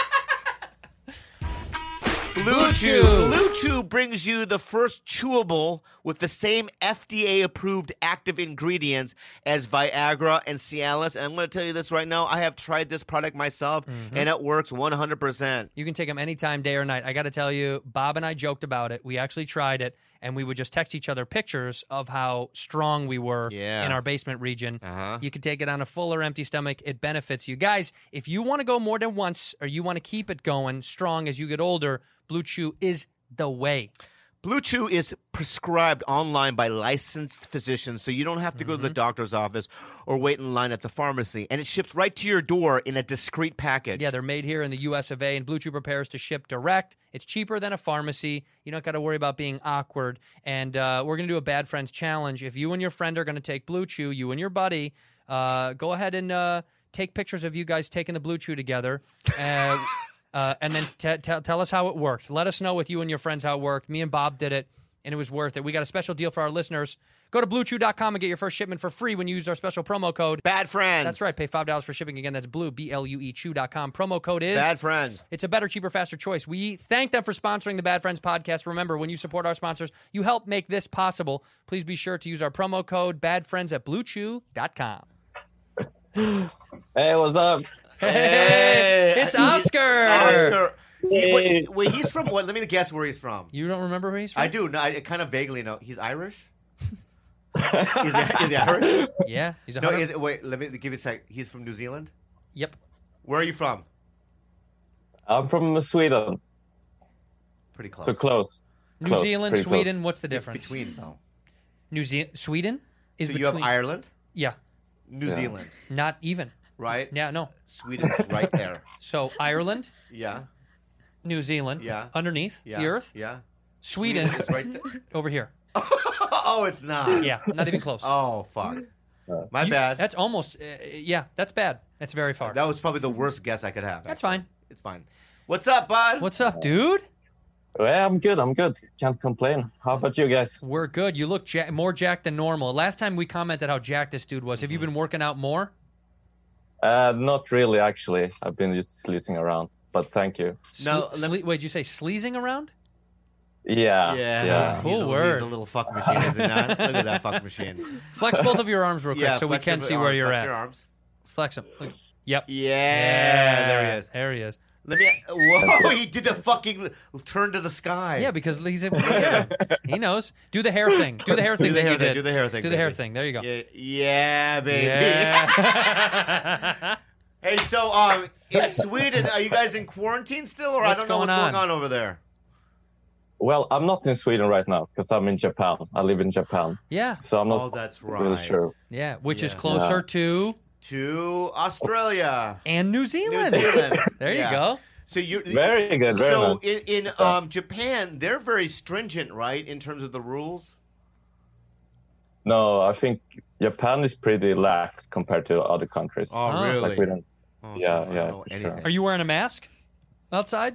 Blue Chew. Blue Chew brings you the first chewable with the same F D A-approved active ingredients as Viagra and Cialis. And I'm going to tell you this right now. I have tried this product myself, Mm-hmm. and it works one hundred percent. You can take them anytime, day or night. I got to tell you, Bob and I joked about it. We actually tried it, and we would just text each other pictures of how strong we were Yeah. in our basement region. Uh-huh. You could take it on a full or empty stomach. It benefits you. Guys, if you want to go more than once or you want to keep it going strong as you get older, Blue Chew is the way. Blue Chew is prescribed online by licensed physicians, so you don't have to go to the doctor's office or wait in line at the pharmacy. And it ships right to your door in a discreet package. Yeah, they're made here in the U S of A, and Blue Chew prepares to ship direct. It's cheaper than a pharmacy. You don't got to worry about being awkward. And uh, we're going to do a Bad Friends Challenge. If you and your friend are going to take Blue Chew, you and your buddy, uh, go ahead and uh, take pictures of you guys taking the Blue Chew together. Uh, Uh, and then t- t- tell us how it worked. Let us know with you and your friends how it worked. Me and Bob did it, and it was worth it. We got a special deal for our listeners. Go to blue chew dot com and get your first shipment for free when you use our special promo code. Bad Friends. That's right. Pay five dollars for shipping. Again, that's blue, B L U E, chew dot com. Promo code is... Bad Friends. It's a better, cheaper, faster choice. We thank them for sponsoring the Bad Friends podcast. Remember, when you support our sponsors, you help make this possible. Please be sure to use our promo code BADFRIENDS at blue chew dot com. Hey, what's up? Hey, it's Oscar. Oscar. He, Hey. wait, wait, he's from what? Let me guess where he's from. You don't remember where he's from? I do. No, I kind of vaguely know. He's Irish? is, he, is he Irish? Yeah. He's a No, hundred- is, wait, let me give you a sec. He's from New Zealand? Yep. Where are you from? I'm from Sweden. Pretty close. So close. New Close, Zealand, pretty close. Sweden, what's the It's difference? between, though. New Zealand, Sweden is So between. you have Ireland, Yeah, New Yeah. Zealand, not even. right? Yeah, no. Sweden's right there. So Ireland, Yeah. New Zealand, Yeah. underneath Yeah. the earth. Yeah. Sweden, is right there. over here. Oh, it's not. Yeah, not even close. Oh, fuck. My You- bad. That's almost. Uh, yeah, that's bad. That's very far. That was probably the worst guess I could have. That's actually. fine. It's fine. What's up, bud? What's up, dude? Yeah, I'm good. I'm good. Can't complain. How about you guys? We're good. You look ja- more jacked than normal. Last time we commented how jacked this dude was. Have you been working out more? Uh, not really, actually. I've been just sleazing around. But thank you. No, Sle- let me- sle- wait, did you say sleazing around? Yeah. Yeah. Yeah. Cool he's a, word. He's a little fuck machine, is he not? Look at that fuck machine. Flex both of your arms real quick Yeah, so we flex can your see arms, where you're flex at. your arms. Let's flex them. Look. Yep. Yeah, there he is. There he is. Let me. Whoa! He did the fucking turn to the sky. Yeah, because he's a, he knows. Do the hair thing. Do the hair thing. Do the that hair you thing. did. Do the hair thing. Do the hair baby. thing. There you go. Yeah, yeah baby. Yeah. Hey, so um, in Sweden, are you guys in quarantine still, or What's I don't know going what's on? going on over there? Well, I'm not in Sweden right now because I'm in Japan. I live in Japan. Yeah. So I'm not Oh, that's really right. sure. Yeah, which is Yeah. closer Yeah. to To Australia, and New New Zealand. Zealand. There Yeah. you go. So you Very good. Very so nice. in, in um, Japan, they're very stringent, right, in terms of the rules. No, I think Japan is pretty lax compared to other countries. Oh, Oh. really? Like we don't. Oh, Yeah, I don't yeah, know for anything. sure. Are you wearing a mask outside?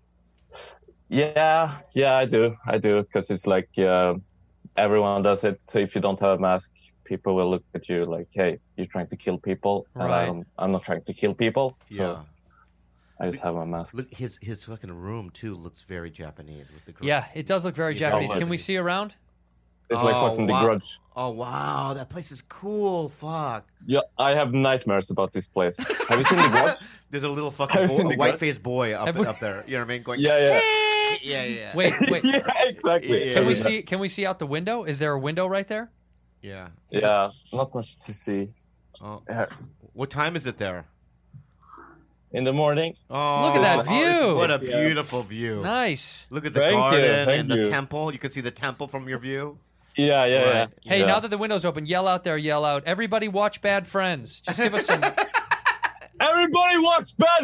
Yeah, yeah, I do. I do because it's like uh, everyone does it. So if you don't have a mask, people will look at you like, "Hey, you're trying to kill people," and Right. I'm, I'm not trying to kill people. So Yeah. I just have my mask. Look, his his fucking room too looks very Japanese with the. gr- Yeah, it does look very Yeah. Japanese. Oh, Can we see around? It's like Oh, fucking wow. The Grudge. Oh wow, that place is cool. Fuck. Yeah, I have nightmares about this place. Have you seen The Grudge? There's a little Have fucking you boy, seen a the white Grudge? faced boy up Have we- up there. You know what I mean? Going. Yeah, yeah. yeah, yeah. Wait, wait. yeah, exactly. Yeah. Can we see? Can we see out the window? Is there a window right there? Yeah. Yeah, not much to see. Oh. Yeah. What time is it there? in the morning. Oh, Look at that oh, view. What a Yeah. beautiful view. Nice. Look at the Thank you, garden thank and the you. temple. You can see the temple from your view. Yeah, yeah, Right. yeah. Hey, yeah. now that the window's open, yell out there, yell out. Everybody watch Bad Friends. Just give us some. Everybody watch Bad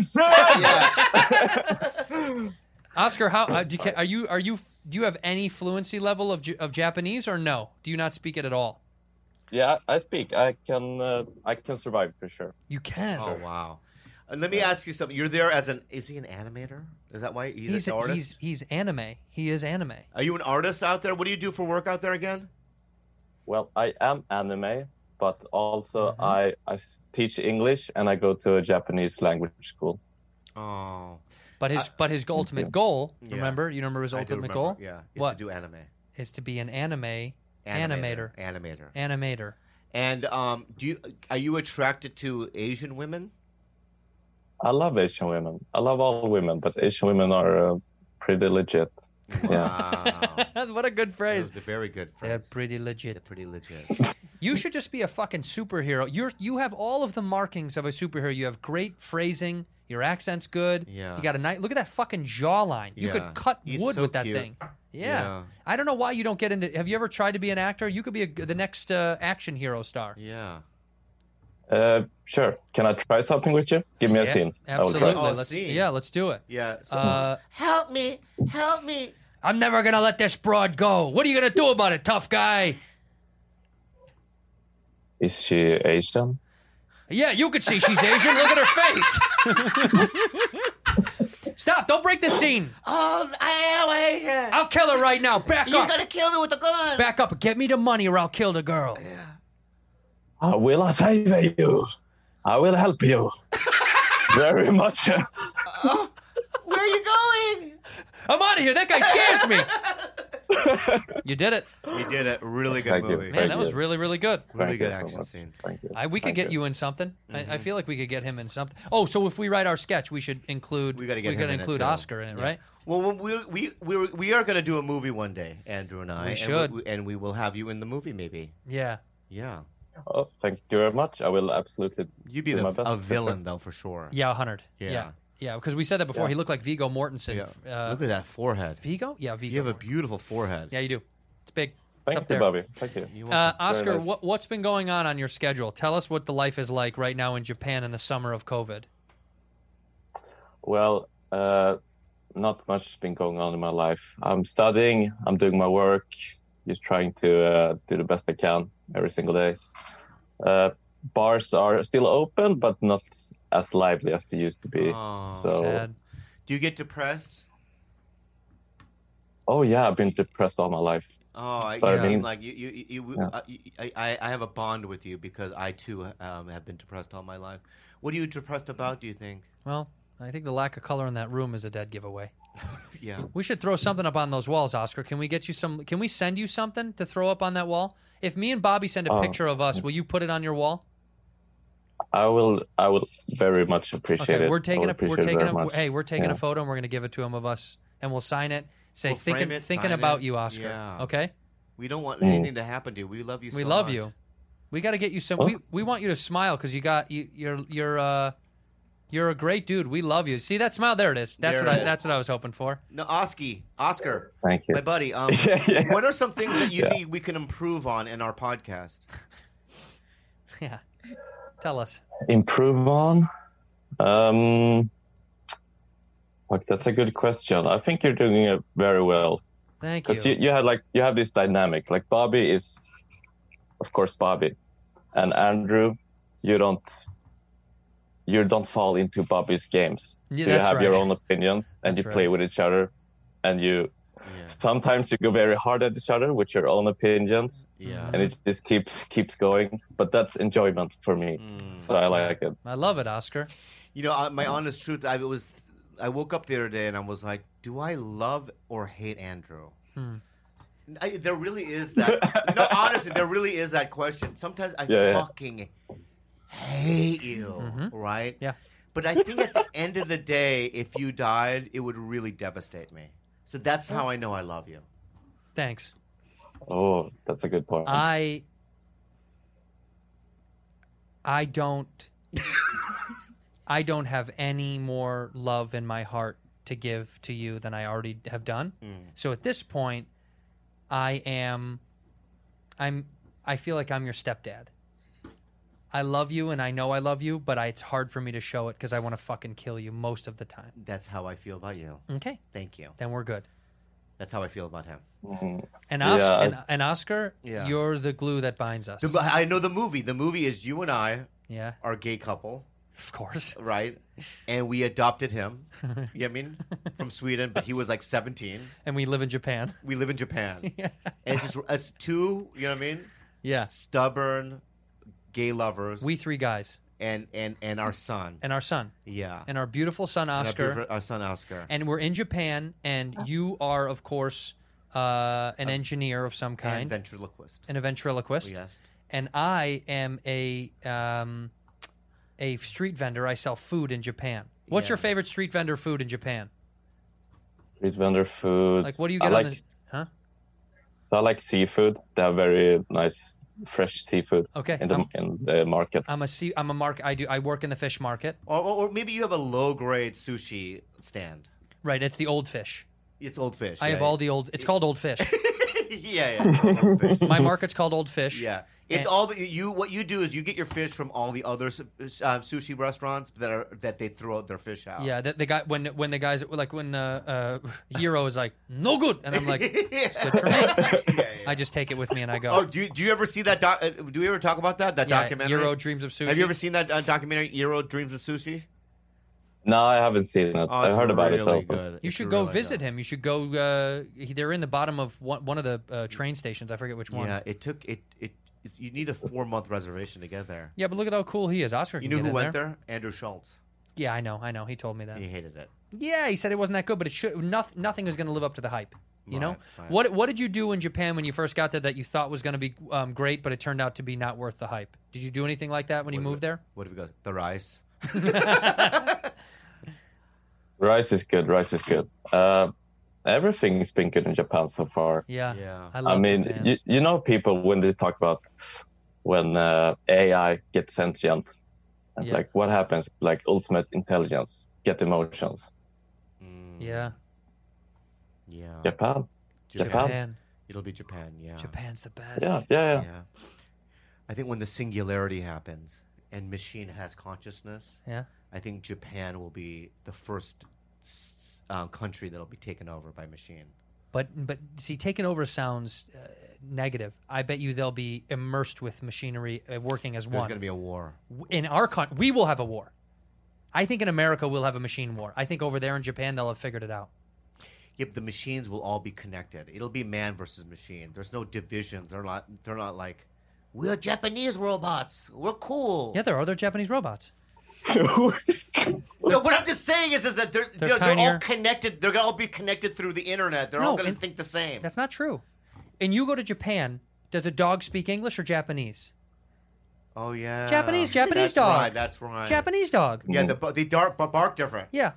Friends! Oscar, how uh, do you, ca- are you? Are you? Do you have any fluency level of J- of Japanese or no? Do you not speak it at all? Yeah, I speak. I can. Uh, I can survive for sure. You can. Oh wow! And let me ask you something. You're there as an. Is he an animator? Is that why he's, He's an artist? he's he's anime. He is anime. Are you an artist out there? What do you do for work out there again? Well, I am anime, but also Mm-hmm. I I s- teach English and I go to a Japanese language school. Oh, But his but his ultimate goal. Yeah. Remember? You remember his I do ultimate remember, goal? Yeah, is What? to do anime. Is to be an anime Animator. animator. Animator. Animator. And um, do you are you attracted to Asian women? I love Asian women. I love all women, but Asian women are uh, pretty legit. Yeah. Wow, What a good phrase. that's a very good. Phrase. They're pretty legit. They're pretty legit. You should just be a fucking superhero. You're you have all of the markings of a superhero. You have great phrasing. Your accent's good. Yeah. You got a nice look at that fucking jawline. You Yeah. could cut He's wood so with that cute. thing. Yeah. Yeah. I don't know why you don't get into. Have you ever tried to be an actor? You could be a, the next uh, action hero star. Yeah. Uh, sure. Can I try something with you? Give me a Yeah, scene. I will absolutely. try. Oh, let's, scene. yeah, let's do it. Yeah. So, Uh, help me! Help me! I'm never gonna let this broad go. What are you gonna do about it, tough guy? Is she Asian? Yeah, you could see she's Asian. Look at her face. Stop! Don't break the scene. Oh, I am Asian. I'll kill her right now. Back You're up. gonna kill me with a gun. Back up. Get me the money, or I'll kill the girl. I will save you. I will help you. Very much. Where are you going? I'm out of here. That guy scares me. You did it. You did it. Really good Thank you. movie. Man, Thank that was you. really, really good. Really Thank good you so action much. scene. Thank you. I, we could Thank get you in something. I, I feel like we could get him in something. Oh, so if we write our sketch, we should include. We got to get we him gotta in it, include too. Oscar in it, Yeah. right? Well, we we we we are going to do a movie one day, Andrew and I. We and should. we, and we will have you in the movie, maybe. Yeah. Yeah. Oh, thank you very much. I will absolutely You'd be do the, my best. a villain, though, for sure. Yeah, one hundred. Yeah. Yeah. Yeah, because we said that before. Yeah. He looked like Viggo Mortensen. Yeah. Uh, Look at that forehead. Vigo? Yeah, Vigo. You have a Mortensen. beautiful forehead. Yeah, you do. It's big. It's Thank up you, there. Bobby. Thank you. You Uh, want- Oscar, nice. what, what's been going on on your schedule? Tell us what the life is like right now in Japan in the summer of COVID. Well, uh, not much has been going on in my life. I'm studying. I'm doing my work. Just trying to uh, do the best I can every single day. Uh, bars are still open, but not as lively as they used to be. Oh, so, Sad. Do you get depressed? oh yeah, I've been depressed all my life. Oh, I, But you I seem mean- like you. you, you, you Yeah. uh, you I, I I have a bond with you because I too um, have been depressed all my life. What are you depressed about? Do you think? Well, I think the lack of color in that room is a dead giveaway. Yeah. We should throw something up on those walls, Oscar. Can we get you some? Can we send you something to throw up on that wall? If me and Bobby send a Oh, picture of us, will you put it on your wall? I will. I will very much appreciate Okay, it. we're I taking will a we're appreciate it taking very a much. hey, we're taking Yeah. a photo and we're gonna give it to him of us, and we'll sign it. Say We'll frame thinking it, thinking sign about it. you, Oscar. Yeah. Okay, We don't want Mm. anything to happen to you. We love you. we so love much. you. We got to get you some. Oh. We we want you to smile because you got you. You're you're uh you're a great dude. We love you. See that smile? There it is. That's There what it I is. that's what I was hoping for. No, Oski, Oscar, Thank you. my buddy. Um, Yeah, yeah. What are some things that you Yeah. think we can improve on in our podcast? Yeah, tell us. Improve on? Um, like that's a good question. I think you're doing it very well. Thank you. Because you, you had like you have this dynamic. Like Bobby is, of course, Bobby, and Andrew, you don't, you don't fall into Bobby's games. Yeah, so you that's have your right. own opinions, and That's you play right. with each other, and you Yeah. sometimes you go very hard at each other with your own opinions, Yeah. and it just keeps keeps going. But that's enjoyment for me, Mm. so I like it. I love it, Oscar. You know, uh, my honest truth, I was, I woke up the other day and I was like, do I love or hate Andrew? Hmm. I, there really is that. No, honestly, there really is that question. Sometimes I Yeah, yeah. fucking hate you, Mhm. right? Yeah. But I think at the end of the day, if you died, it would really devastate me. So that's how I know I love you. Thanks. Oh, that's a good point. I I don't I don't have any more love in my heart to give to you than I already have done. Mm. So at this point, I am, I'm, I feel like I'm your stepdad. I love you and I know I love you, but I, it's hard for me to show it because I want to fucking kill you most of the time. That's how I feel about you. Okay. Thank you. Then we're good. That's how I feel about him. Mm. And, Os- Yeah, I- and, and Oscar, Yeah. you're the glue that binds us. The- I know the movie. The movie is you and I Yeah. are a gay couple. Of course. Right? And we adopted him. You know what I mean? From Sweden, but he was like seventeen. And we live in Japan. We live in Japan. Yeah. And it's just it's two, you know what I mean? Yeah. S- Stubborn gay lovers. We three guys. And and and our son. And our son. Yeah. And our beautiful son, And our Oscar. beautiful- our son, Oscar. And we're in Japan, and you are, of course, uh, an engineer of some kind. And ventriloquist. And a ventriloquist. Yes. And I am a um, a street vendor. I sell food in Japan. What's Yeah. your favorite street vendor food in Japan? Street vendor food. Like, what do you I get on like, the... Huh? So I like seafood. They have very nice, fresh seafood. Okay, In the, I'm- in the markets. I'm a sea, I'm a mark. I do. I work in the fish market. Or, or, or maybe you have a low grade sushi stand. Right. It's the old fish. It's old fish. I yeah. have all the old. It's called Old Fish. yeah, yeah. Old fish. My market's called Old Fish. Yeah. It's And- all the, you. What you do is you get your fish from all the other su- uh, sushi restaurants that are that they throw their fish out. Yeah, the, the guy when when the guys like when uh, uh, Hero is like no good, and I'm like it's good for me. I just take it with me and I go. Oh, do you, do you ever see that? Doc, uh, do we ever talk about that? That Yeah, documentary. Euro Dreams of Sushi. Have you ever seen that uh, documentary, Euro Dreams of Sushi? No, I haven't seen it. Oh, I it's heard about it really though. good. You It's should go really visit good. him. You should go. Uh, he- they're in the bottom of one, one of the uh, train stations. I forget which one. Yeah, it took it. It, it you need a four month reservation to get there. Yeah, but look at how cool he is. Oscar. You can knew get who in went there. there? Andrew Schultz. Yeah, I know. I know. He told me that. He hated it. Yeah, he said it wasn't that good, but it should. Nothing. Nothing is going to live up to the hype. You know. Right, right. What What did you do in Japan when you first got there that you thought was going to be um, great, but it turned out to be not worth the hype? Did you do anything like that when you What moved have there? we- What have we got? The rice. Rice is good. Rice is good. Uh, everything's been good in Japan so far. Yeah. Yeah. I love I mean, Japan. you, you know, people when they talk about when uh, A I gets sentient, and Yeah. like what happens, like ultimate intelligence, get emotions. Yeah. Yeah. Japan, Japan. Japan. It'll be Japan. Yeah. Japan's the best. Yeah, yeah, yeah. Yeah. I think when the singularity happens and machine has consciousness, Yeah. I think Japan will be the first s- um, country that'll be taken over by machine. But but see, taken over sounds uh, negative. I bet you they'll be immersed with machinery, uh, working as There's one. going to be a war. In our country, we will have a war. I think in America we'll have a machine war. I think over there in Japan they'll have figured it out. Yep, the machines will all be connected. It'll be man versus machine. There's no divisions. They're not. They're not like we're Japanese robots. We're cool. Yeah, there are other Japanese robots. No, what I'm just saying is, is that they're They're you know, they're all tinier. connected. They're gonna all be connected through the internet. They're No, all gonna and- think the same. That's not true. And you go to Japan, does a dog speak English or Japanese? Oh yeah, Japanese, Japanese that's dog. Right, that's right. Japanese dog. Yeah, the the dark but bark different. Yeah.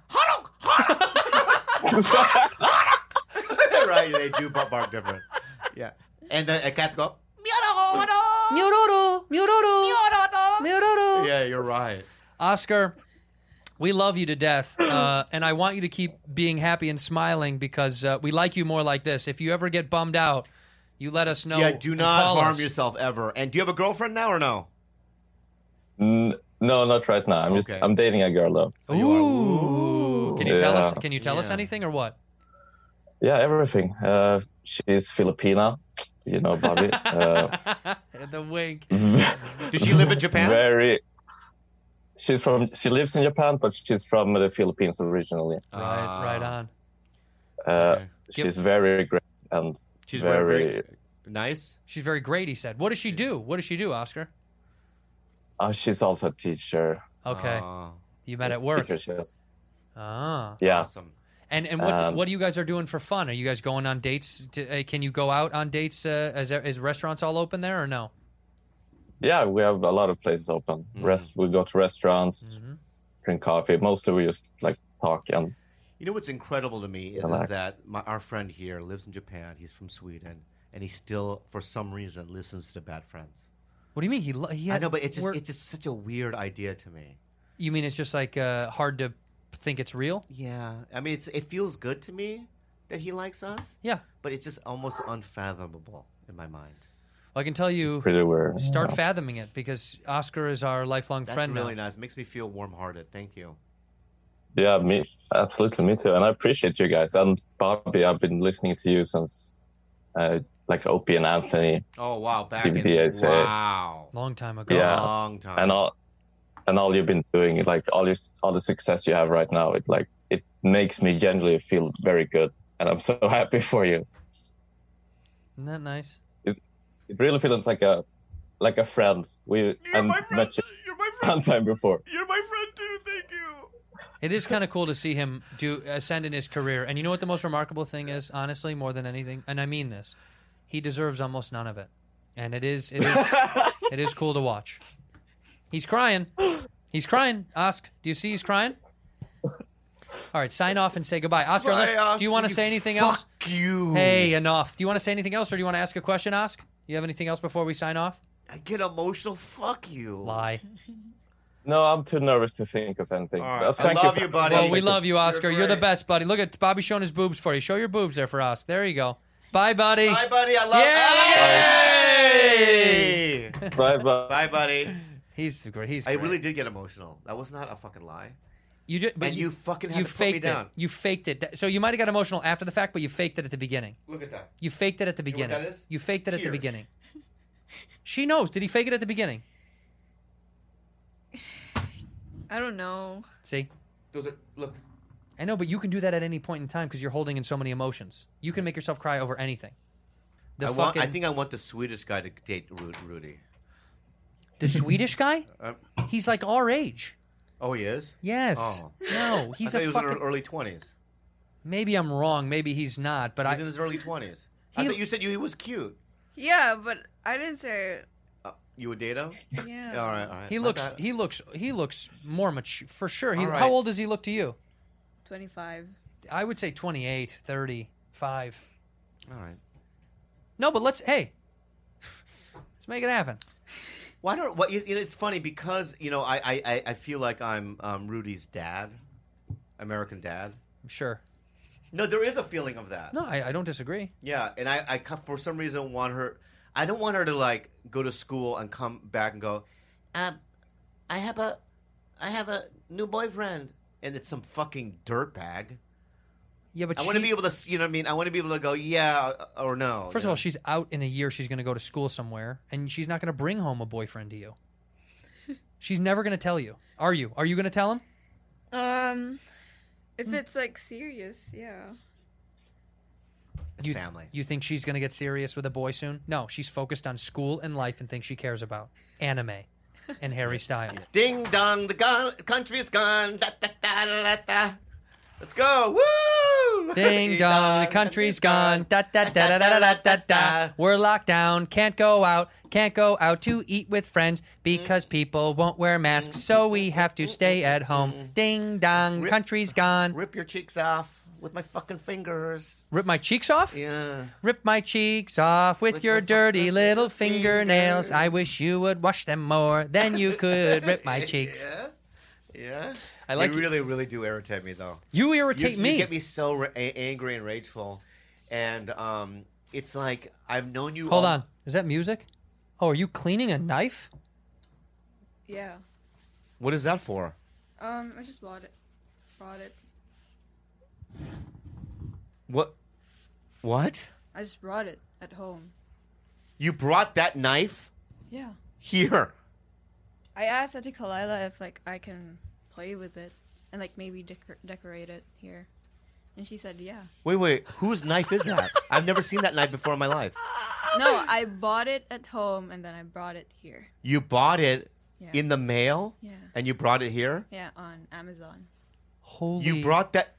Right, they do but bark different. Yeah, and then uh, cats go. Miororo, miororo, miororo. Yeah, you're right. Oscar, we love you to death, uh, and I want you to keep being happy and smiling because uh, we like you more like this. If you ever get bummed out, you let us know. Yeah, do and not call harm us. yourself ever. And do you have a girlfriend now or no? N- no, not right now. I'm just Okay. I'm dating a girl though. Ooh. Can you tell us? Yeah. Can you tell us Yeah. anything or what? Yeah, everything. Uh, she's Filipina, you know, Bobby. Uh, The wink. Does she live in Japan? Very. She's from. She lives in Japan, but she's from the Philippines originally. Right, right on. Uh, Okay. She's very great and She's very. very nice. She's very great. He said. What does she do? What does she do, Oscar? Uh, she's also a teacher. Okay, Oh, you met at work. Teacher, she is. Ah. Yeah. awesome. And and what Um, what do you guys are doing for fun? Are you guys going on dates? To, uh, can you go out on dates? Uh, is there, is restaurants all open there or no? Yeah, we have a lot of places open. Mm. Rest. We go to restaurants, Mhm. drink coffee. Mostly we just like talk and You know what's incredible to me is, is Relax. that my, our friend here lives in Japan. He's from Sweden, and he still, for some reason, listens to Bad Friends. What do you mean? He lo- he I had, know, but it's just we're- it's just such a weird idea to me. You mean it's just like uh, hard to think it's real? Yeah, I mean, it's it feels good to me that he likes us. Yeah, but it's just almost unfathomable in my mind. Well, I can tell you, Pretty weird. start Yeah. fathoming it because Oscar is our lifelong That's friend. really now. nice. It makes me feel warm-hearted. Thank you. Yeah, me absolutely, me too. And I appreciate you guys. And Bobby, I've been listening to you since uh, like Opie and Anthony. Oh wow, back D V D, I in say. wow, long time ago. Yeah, long time. and all and all you've been doing, like all your all the success you have right now, it like it makes me genuinely feel very good, and I'm so happy for you. Isn't that nice? It it really feels like a like a friend. We I met you You're my one time before. You're my friend too. Thank you. It is kind of cool to see him do ascend in his career. And you know what the most remarkable thing is, honestly, more than anything, and I mean this, he deserves almost none of it. And it is it is it is cool to watch. He's crying. He's crying. Ask, do you see he's crying? All right, sign off and say goodbye. Oscar, Bye, unless, Oscar, do you want to you say anything fuck else? you. Hey, enough. Do you want to say anything else or do you want to ask a question, Oscar? You have anything else before we sign off? I get emotional. Fuck you. Lie. No, I'm too nervous to think of anything. All right. Uh, I thank love for- you, buddy. Well, we love you, Oscar. You're, You're the great. best, buddy. Look at Bobby showing his boobs for you. Show your boobs there for us. There you go. Bye, buddy. Bye, buddy. I love Yay! Hey! Bye, bye. Bye, buddy. He's great. He's I great. really did get emotional. That was not a fucking lie. You did, but And you fucking had you to put me faked down. it. You faked it. That- So you might have got emotional after the fact, but you faked it at the beginning. Look at that. You faked it at the You know what beginning. that is? You faked it at the Tears. beginning. She knows. Did he fake it at the beginning? I don't know. See? Those are look. I know, but you can do that at any point in time because you're holding in so many emotions. You can make yourself cry over anything. The I fucking want. I think I want the Swedish guy to date Ru- Rudy. the Swedish guy. Um, He's like our age. oh, he is. Yes. Oh. No, I he's thought a he was fucking. in his early twenties. Maybe I'm wrong. Maybe he's not. But He's I. in his early twenties. I He- thought you said you he was cute. Yeah, but I didn't say. Uh, you would date him? Yeah. All right. All right. He My looks. bad. He looks. He looks more mature for sure. He, All right. How old does he look to you? twenty-five. I would say twenty-eight, thirty-five. All right. No, but let's. Hey, let's make it happen. Why don't? What? You, you know, it's funny because you know I I, I- I feel like I'm um, Rudy's dad, American dad. Sure. No, there is a feeling of that. No, I, I don't disagree. Yeah, and I, I ca- for some reason want her. I don't want her to like go to school and come back and go, um, I have a, I have a new boyfriend, and it's some fucking dirtbag. Yeah, but I she, want to be able to, you know what I mean? I want to be able to go, yeah or no. First you of all, know? she's out in a year. She's going to go to school somewhere, and she's not going to bring home a boyfriend to you. She's never going to tell you. Are you? Are you going to tell him? Um, if it's like serious, yeah. It's you, family. You think she's going to get serious with a boy soon? No, she's focused on school and life and things she cares about. Anime and Harry Styles. Ding dong, the gun, country is gone. Da, da, da, da, da. Let's go. Woo! Ding dong, the country's gone. Da da da da da da da da. We're locked down, can't go out, can't go out to eat with friends because people won't wear masks, so we have to stay at home. Ding dong, Rip- country's gone. Rip your cheeks off with my fucking fingers. Rip my cheeks off? Yeah. Rip my cheeks off with, With your my dirty fucking little little fingernails. fingers. I wish you would wash them more, then you could rip my cheeks. Yeah. Yeah. I like You it. really, really do irritate me, though. You irritate you, me. You get me so ra- a- angry and rageful, and um, it's like I've known you. Hold all- on. Is that music? Oh, are you cleaning a knife? Yeah. What is that for? Um, I just bought it. Brought it. What? What? I just brought it at home. You brought that knife Yeah. here? I asked Auntie Kalila if like I can play with it and like maybe decor- decorate it here, and she said yeah. Wait, wait. Whose knife is that? I've never seen that knife before in my life. No, I bought it at home and then I brought it here. You bought it Yeah. in the mail, Yeah. and you brought it here. Yeah, on Amazon. Holy. You brought that.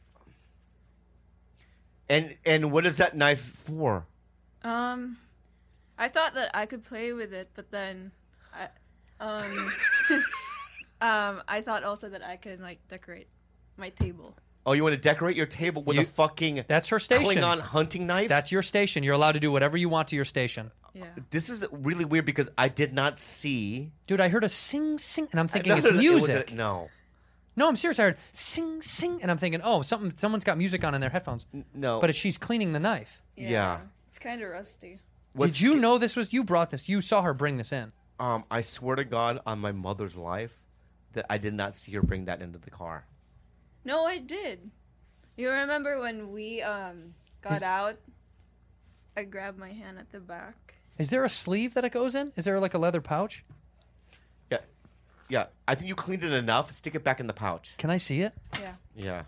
And and what is that knife for? Um, I thought that I could play with it, but then, I, um, um, I thought also that I could like decorate my table. Oh, you want to decorate your table with You- a fucking That's her station. Klingon hunting knife? That's your station. You're allowed to do whatever you want to your station. Yeah. This is really weird because I did not see. Dude, I heard a sing sing, and I'm thinking No, it's no, no, it was music. a- no, No, I'm serious. I heard sing, sing, and I'm thinking, oh, something, someone's got music on in their headphones. No, but she's cleaning the knife. Yeah. It's kind of rusty. What's Did you sca- know this was? You brought this. You saw her bring this in. Um, I swear to God, on my mother's life, that I did not see her bring that into the car. No, I did. You remember when we um got Is- out? I grabbed my hand at the back. Is there a sleeve that it goes in? Is there like a leather pouch? Yeah, yeah. I think you cleaned it enough. Stick it back in the pouch. Can I see it? Yeah. Yeah.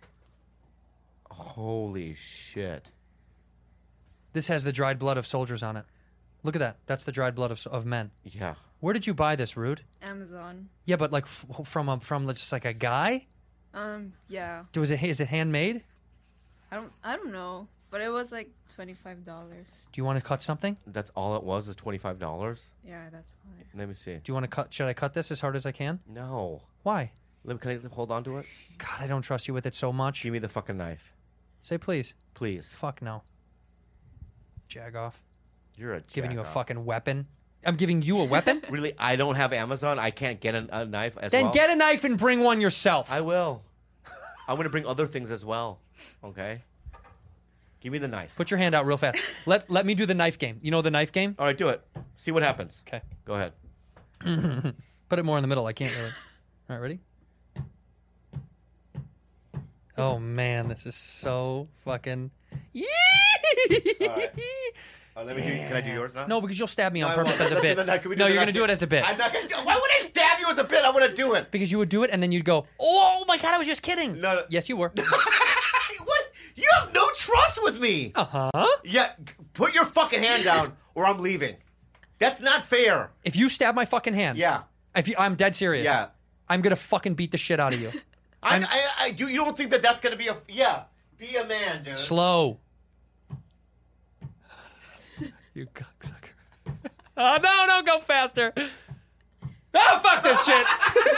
Holy shit. This has the dried blood of soldiers on it. Look at that. That's the dried blood of, of men. Yeah. Where did you buy this, Rude? Amazon. Yeah, but like f- from a, from just like a guy. Um. Yeah. Was it is it handmade? I don't. I don't know. But it was like twenty-five dollars. Do you want to cut something? That's all it was. Is twenty five dollars. Yeah, that's fine. Let me see. Do you want to cut? Should I cut this as hard as I can? No. Why? Let me, can I hold on to it? God, I don't trust you with it so much. Give me the fucking knife. Say please. Please. Fuck no. Jag off. You're a Giving you a jack-off. fucking weapon. I'm giving you a weapon? Really? I don't have Amazon. I can't get a, a knife as Then well. get a knife and bring one yourself. I will. I'm going to bring other things as well. Okay? Give me the knife. Put your hand out real fast. let let me do the knife game. You know the knife game? All right, do it. See what happens. Okay. Go ahead. Put it more in the middle. I can't really. All right, ready? Oh man, this is so fucking. All right. Uh, let me do, can I do yours now? No, because you'll stab me on No, I purpose won't. as a Let's do bit. the knife. Can we do No, the you're knife gonna do game? it as a bit. I'm not going to do Why would I stab you as a bit? I want to do it. Because you would do it and then you'd go, oh my god, I was just kidding. No, no. Yes, you were. What? You have no trust with me. Uh huh. Yeah, g- put your fucking hand down or I'm leaving. That's not fair. If you stab my fucking hand, Yeah. If you, I'm dead serious. Yeah. I'm gonna fucking beat the shit out of you. I, I, I, you, you don't think that that's going to be a... Yeah. Be a man, dude. Slow. You cocksucker. Oh no, no, go faster. Oh fuck this shit.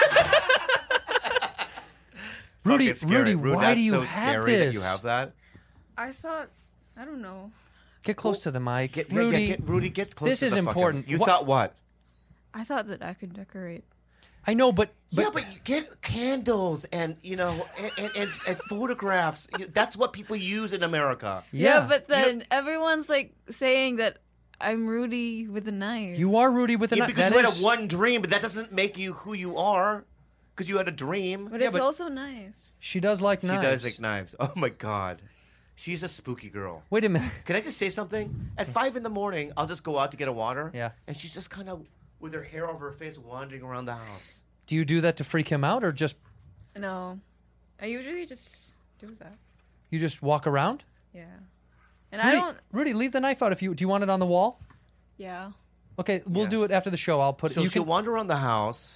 Rudy, Fucking scary. Rudy, Rude, why that's do you so have scary this? that you have that? I thought. I don't know. Get close to the mic. Get, yeah, Rudy, yeah, get, Rudy, get close this to is the fucking- important. You What- thought what? I thought that I could decorate. I know, but, but yeah, but you get candles and, you know, and, and, and, and photographs. You know, that's what people use in America. Yeah, but then everyone's like saying that I'm Rudy with a knife. You are Rudy with a Yeah, knife. because That you had is- a one dream, but that doesn't make you who you are. Because you had a dream. But it's also nice. She does like She knives. does like knives. Oh my god. She's a spooky girl. Wait a minute. Can I just say something? At five in the morning, I'll just go out to get a water. Yeah. And she's just kind of with her hair over her face wandering around the house. Do you do that to freak him out, or just No, I usually just do that. you just walk around? Yeah, and Rudy, I don't. Rudy, leave the knife out if you do. You want it on the wall? Yeah. Okay, we'll Yeah. do it after the show. I'll put. So you she'll can. wander around the house.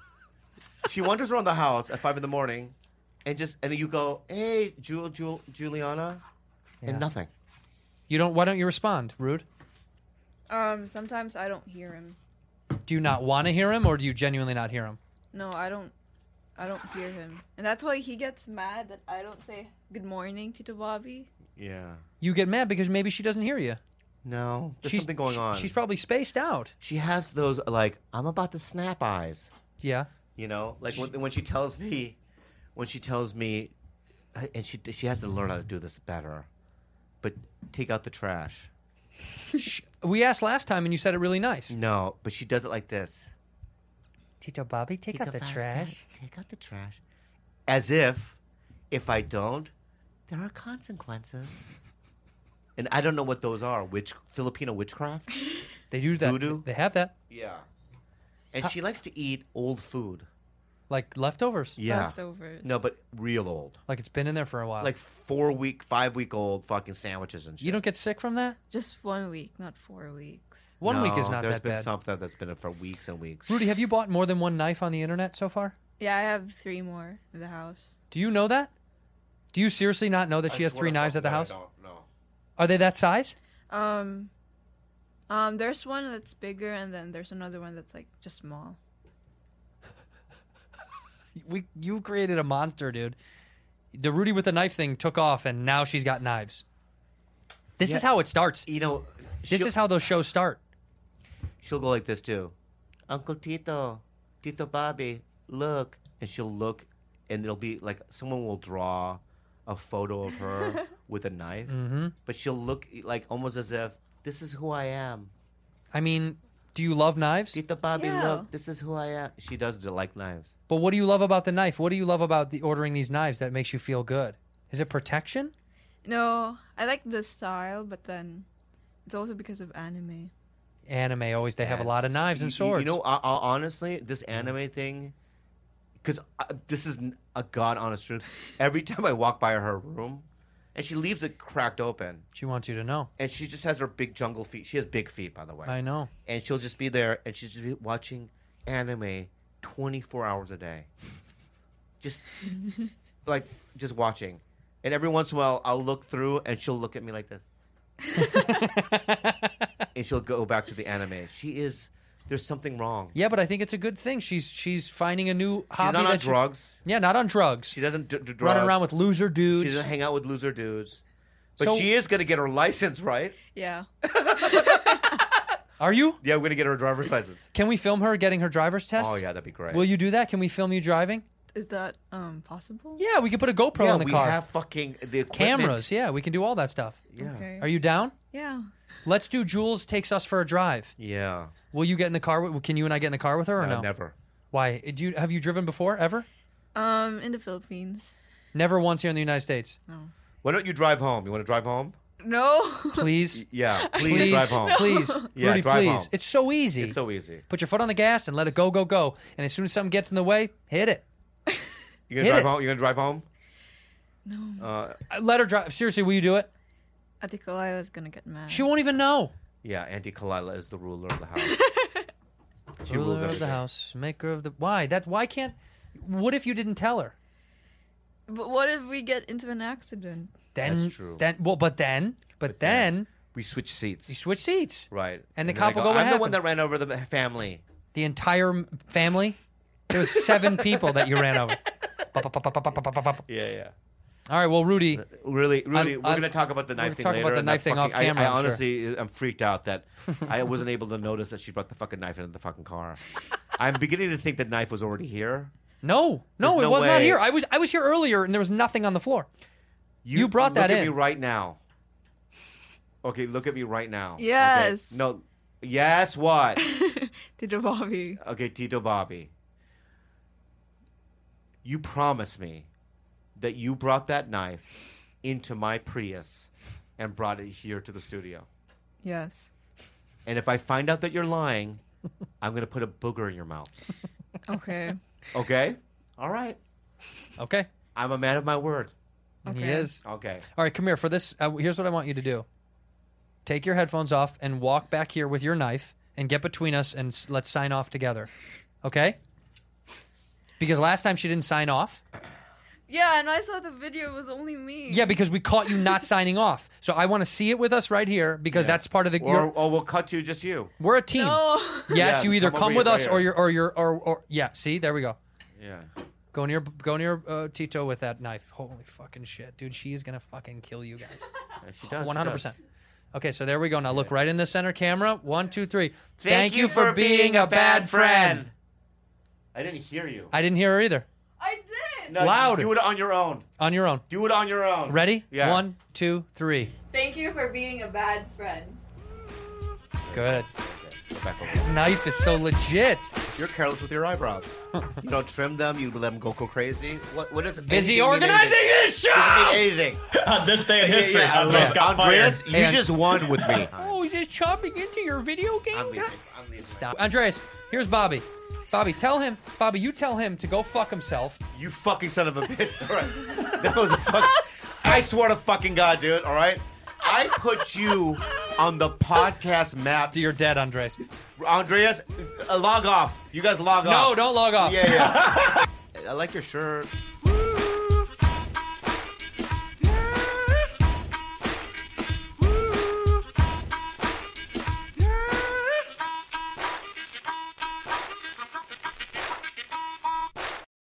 She wanders around the house at five in the morning, and just and you go, "Hey, Jul, Jul, Juliana," Yeah. and nothing. You don't. Why don't you respond, Rude? Um. Sometimes I don't hear him. Do you not want to hear him, or do you genuinely not hear him? No, I don't. I don't hear him, and that's why he gets mad that I don't say good morning, Tito Bobby. Yeah. You get mad because maybe she doesn't hear you. No, there's She's- something going she- on. She's probably spaced out. She has those like I'm about to snap eyes. Yeah. You know, like when, when she tells me, when she tells me, and she she has to learn how to do this better. But take out the trash. Sh- we asked last time, and you said it really nice. No, but she does it like this. Tito Bobby, take Take out the out trash. Take out the trash. As if, if I don't, there are consequences. And I don't know what those are. Witch Filipino witchcraft? They do that. Voodoo? They have that. Yeah. And she likes to eat old food. Like leftovers. Yeah. Leftovers. No, but real old. Like it's been in there for a while. Like four week, five week old fucking sandwiches and shit. You don't get sick from that? Just one week, not four weeks. One No, week is not there's that been bad. something that's been for weeks and weeks. Rudy, have you bought more than one knife on the internet so far? Yeah, I have three more in the house. Do you know that? Do you seriously not know that she has three knives at the house? I don't know. Are they that size? Um, um, there's one that's bigger, and then there's another one that's like just small. We you created a monster, dude. The Rudy with the knife thing took off, and now she's got knives. This Yeah. is how it starts. You know, This she'll- is how those shows start. She'll go like this too. Uncle Tito, Tito Bobby, look. And she'll look and it'll be like someone will draw a photo of her with a knife, mm-hmm. but she'll look like almost as if this is who I am. I mean, do you love knives? Tita Bobby, Yeah. look, this is who I am. She does like knives. But what do you love about the knife? What do you love about the ordering these knives that makes you feel good? Is it protection? No, I like the style, but then it's also because of anime. Anime always they have a lot of knives and You- swords. You know, uh, uh, honestly, this anime thing, because uh, this is n- a god honest truth. Every time I walk by her room, and she leaves it cracked open, she wants you to know. and she just has her big jungle feet. She has big feet, by the way. I know. And she'll just be there, and she's just be watching anime twenty-four hours a day. Just like just watching, and every once in a while, I'll look through, and she'll look at me like this. And she'll go back to the anime. She is. There's something wrong. Yeah, but I think it's a good thing. She's she's finding a new She's hobby. not on that she- drugs. yeah, not on drugs. She doesn't do, do drugs. Running around with loser She dudes. doesn't hang out with loser dudes. But So- she is going to get her license, right? Yeah. Are you? Yeah, we're going to get her driver's license. Can we film her getting her driver's test? Oh, yeah, that'd be great. Will you do that? Can we film you driving? Is that um possible? Yeah, we could put a GoPro yeah, in the we car. have fucking the equipment. Cameras. Yeah, we can do all that stuff. Yeah. Okay. Are you down? Yeah. Let's do Jules takes us for a drive. Yeah. Will you get in the car? With, can you and I get in the car with her or Uh, no? never. Why? Do you have you driven before ever? Um, in the Philippines. Never once here in the United States. No. Why don't you drive home? You want to drive home? No. Please. Yeah, please, Please drive home. Please. Yeah, Rudy, drive please. home. It's so easy. It's so easy. Put your foot on the gas and let it go, go, go. And as soon as something gets in the way, hit it. You gonna Hit drive it. home? You gonna drive home? No. Uh, Uh, Let her drive. Seriously, will you do it? Ate Kalila is gonna get mad. She won't even know. yeah, Auntie Kalila is the ruler of the house. She rules Ruler of the everything. house, maker of the. Why? That. Why can't? What if you didn't tell her? But what if we get into an accident? Then. That's true. Then. Well, but then. But, then. We switch seats. You switch seats. Right. And the then I cop will go, I'm "What the one happened?" that ran over the family. The entire m- family. There was seven people that you ran over. Yeah, yeah. All right. Well, Rudy. Really, really, Un- we're un- going to talk about the we're knife gonna thing talk later. about the and knife that thing off fucking- camera, I, I I'm sure. honestly, I'm freaked out that I wasn't able to notice that she brought the fucking knife into the fucking car. I'm beginning to think the knife was already here. No, no, There's it no was not way. here. I was I was here earlier, and there was nothing on the floor. You brought that look in. at me right now. Okay, look at me right now. Okay? Yes. No. Yes. What? Tito Bobby. Okay, Tito Bobby. You promise me that you brought that knife into my Prius and brought it here to the studio. Yes. And if I find out that you're lying, I'm going to put a booger in your mouth. Okay. Okay? All right. Okay. I'm a man of my word. He Okay. is. Okay. All right, come here for this. Uh, here's what I want you to do. Take your headphones off and walk back here with your knife and get between us and s- let's sign off together. Okay? Because last time she didn't sign off. Yeah, and I saw the video. It was only me. Yeah, because we caught you not signing off. So I want to see it with us right here because Yeah. that's part of the. Or, you're- or we'll cut to just you. we're a team. No. Yes, Yes, you either come come, over with here, us right or here. you're or you're or, or yeah. See, there we go. Yeah. Go near go near uh, Tito with that knife. Holy fucking shit, dude! She is gonna fucking kill you guys. Yeah, she does. One hundred percent. Okay, so there we go. Now look right in the center camera. One, two, three. Thank, you for being a bad friend. I didn't hear you. I didn't hear her either. I did. No, Loud. Do it on your own. On your own. Do it on your own. Ready? Yeah. One, two, three. Thank you for being a bad friend. Good. Go back over. Knife is so legit. You're careless with your eyebrows. You don't trim them. You let them go go crazy. What? What is it? Busy Anything mean organizing anything? this show. Doesn't mean anything. On this day in Yeah, history, yeah, I yeah. almost got Andreas, fired. you And- just won with me. Oh, he's just chopping into your video game. I'm leaving. time? I'm leaving. Stop. Andreas, here's Bobby. Bobby, tell him. Bobby, you tell him to go fuck himself. You fucking son of a bitch. All right. That was a fuck. I swear to fucking God, dude. All right. I put you on the podcast map. You're dead, Andres. Andreas, uh, log off. You guys log No, off. don't log off. Yeah, yeah. I like your shirt.